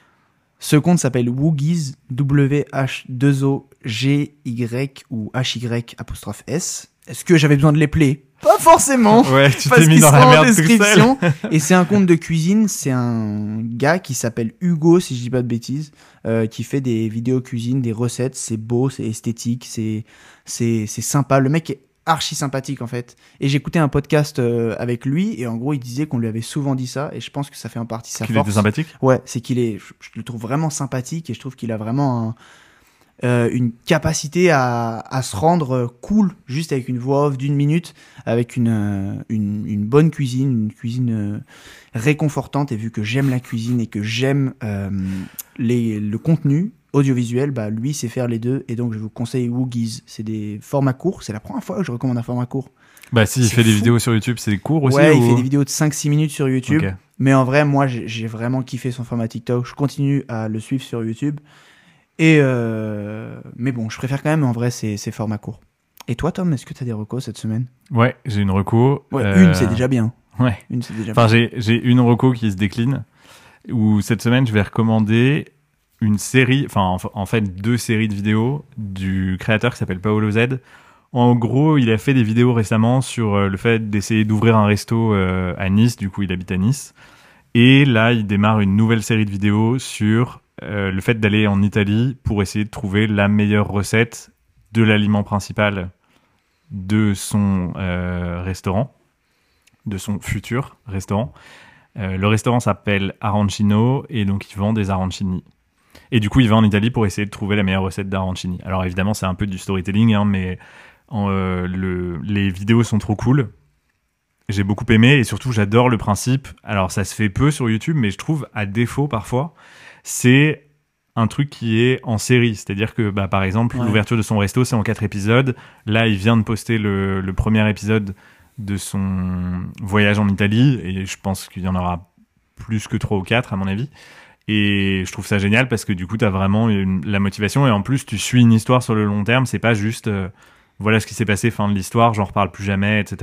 Ce compte s'appelle Woogies, W H deux O G Y ou H Y apostrophe S. Est-ce que j'avais besoin de les player? Pas forcément. Ouais, tu parce t'es mis qu'ils dans sont la en merde description. tout seul. Et c'est un compte de cuisine. C'est un gars qui s'appelle Hugo, si je dis pas de bêtises, euh, qui fait des vidéos cuisine, des recettes. C'est beau, c'est esthétique, c'est c'est c'est sympa. Le mec est archi sympathique en fait. Et j'écoutais un podcast euh, avec lui et en gros il disait qu'on lui avait souvent dit ça et je pense que ça fait en partie sa qu'il force. Qu'il était sympathique. Ouais, c'est qu'il est, je, je le trouve vraiment sympathique et je trouve qu'il a vraiment un, euh, une capacité à, à se rendre cool juste avec une voix off d'une minute, avec une, euh, une, une bonne cuisine, une cuisine euh, réconfortante. Et vu que j'aime la cuisine et que j'aime euh, les, le contenu audiovisuel, bah lui sait faire les deux et donc je vous conseille Woogies. C'est des formats courts, c'est la première fois que je recommande un format court. Bah si, il fait fou. Des vidéos sur YouTube, c'est court aussi. Ouais, ou... il fait des vidéos de cinq six minutes sur YouTube. Okay. Mais en vrai, moi j'ai, j'ai vraiment kiffé son format TikTok. Je continue à le suivre sur YouTube. Et euh... Mais bon, je préfère quand même en vrai ces, ces formats courts. Et toi Tom, est-ce que tu as des recos cette semaine? Ouais, j'ai une reco. Ouais, euh... une c'est déjà bien. Ouais. Une c'est déjà enfin, bien. J'ai, j'ai une reco qui se décline. Où cette semaine, je vais recommander une série, enfin en fait deux séries de vidéos du créateur qui s'appelle Paolo Z. En gros, il a fait des vidéos récemment sur le fait d'essayer d'ouvrir un resto euh, à Nice, du coup il habite à Nice. Et là, il démarre une nouvelle série de vidéos sur euh, le fait d'aller en Italie pour essayer de trouver la meilleure recette de l'aliment principal de son euh, restaurant, de son futur restaurant. Euh, le restaurant s'appelle Arancino et donc il vend des arancini. Et du coup, il va en Italie pour essayer de trouver la meilleure recette d'arancini. Alors évidemment, c'est un peu du storytelling, hein, mais en, euh, le, les vidéos sont trop cool. J'ai beaucoup aimé et surtout, j'adore le principe. Alors ça se fait peu sur YouTube, mais je trouve, à défaut parfois, c'est un truc qui est en série. C'est-à-dire que, bah, par exemple, ouais. l'ouverture de son resto, c'est en quatre épisodes. Là, il vient de poster le, le premier épisode de son voyage en Italie et je pense qu'il y en aura plus que trois ou quatre, à mon avis. Et je trouve ça génial parce que du coup, tu as vraiment une, la motivation et en plus, tu suis une histoire sur le long terme. C'est pas juste euh, voilà ce qui s'est passé, fin de l'histoire, j'en reparle plus jamais, et cetera.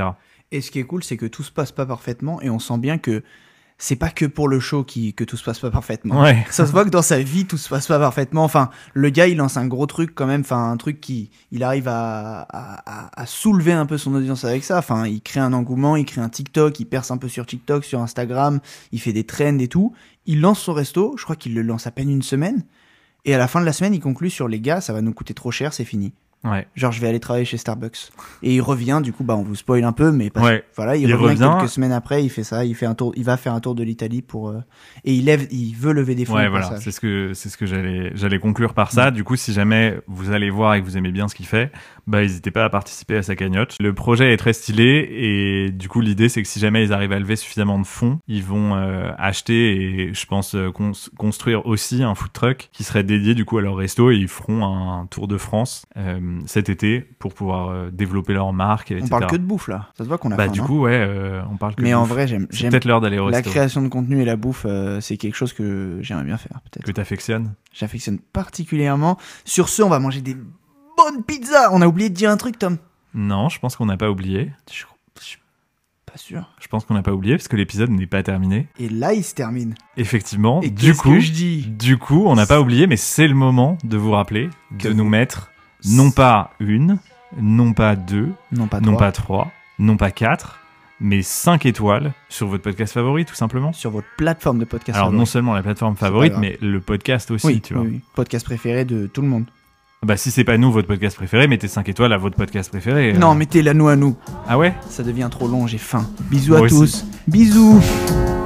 Et ce qui est cool, c'est que tout se passe pas parfaitement et on sent bien que c'est pas que pour le show qui, que tout se passe pas parfaitement. Ouais. Ça se voit que dans sa vie, tout se passe pas parfaitement. Enfin, le gars, il lance un gros truc quand même. Enfin, un truc qui, il arrive à, à, à, à soulever un peu son audience avec ça. Enfin, il crée un engouement, il crée un TikTok, il perce un peu sur TikTok, sur Instagram, il fait des trends et tout. Il lance son resto. Je crois qu'il le lance à peine une semaine. Et à la fin de la semaine, il conclut sur les gars, ça va nous coûter trop cher, c'est fini. Ouais. Genre, je vais aller travailler chez Starbucks. Et il revient, du coup, bah, on vous spoil un peu, mais parce, ouais. voilà, il, il revient, revient quelques semaines après, il fait ça, il fait un tour, il va faire un tour de l'Italie pour, euh, et il lève, il veut lever des fonds. Ouais, voilà, c'est ce que, c'est ce que j'allais, j'allais conclure par ça. Mmh. Du coup, si jamais vous allez voir et que vous aimez bien ce qu'il fait, bah, n'hésitez pas à participer à sa cagnotte. Le projet est très stylé et du coup, l'idée, c'est que si jamais ils arrivent à lever suffisamment de fonds, ils vont euh, acheter et je pense euh, cons- construire aussi un food truck qui serait dédié du coup à leur resto et ils feront un tour de France euh, cet été pour pouvoir euh, développer leur marque, et cetera. On parle que de bouffe là. Ça se voit qu'on a bah, faim, du non coup, ouais, euh, on parle que Mais de en bouffe. vrai, j'aime. C'est j'aime peut-être l'heure d'aller au resto. La création de contenu et la bouffe, euh, c'est quelque chose que j'aimerais bien faire, peut-être. Que t'affectionnes. J'affectionne particulièrement. Sur ce, on va manger des bonnes pizzas. On a oublié de dire un truc, Tom. Non, je pense qu'on n'a pas oublié. Je, je suis pas sûr. Je pense qu'on n'a pas oublié parce que l'épisode n'est pas terminé. Et là, il se termine. Effectivement. Et du coup, que je dis du coup, on n'a pas oublié, mais c'est le moment de vous rappeler que de vous... nous mettre non pas une, non pas deux, non pas non trois, pas trois, non pas quatre, mais cinq étoiles sur votre podcast favori, tout simplement. Sur votre plateforme de podcast Alors, favori. non seulement la plateforme favorite, mais le podcast aussi, oui, tu vois. Oui, oui. Podcast préféré de tout le monde. Bah, si c'est pas nous, votre podcast préféré, mettez cinq étoiles à votre podcast préféré. Non, euh... mettez-la nous à nous. Ah ouais? Ça devient trop long, j'ai faim. Bisous Moi à aussi. tous. Bisous.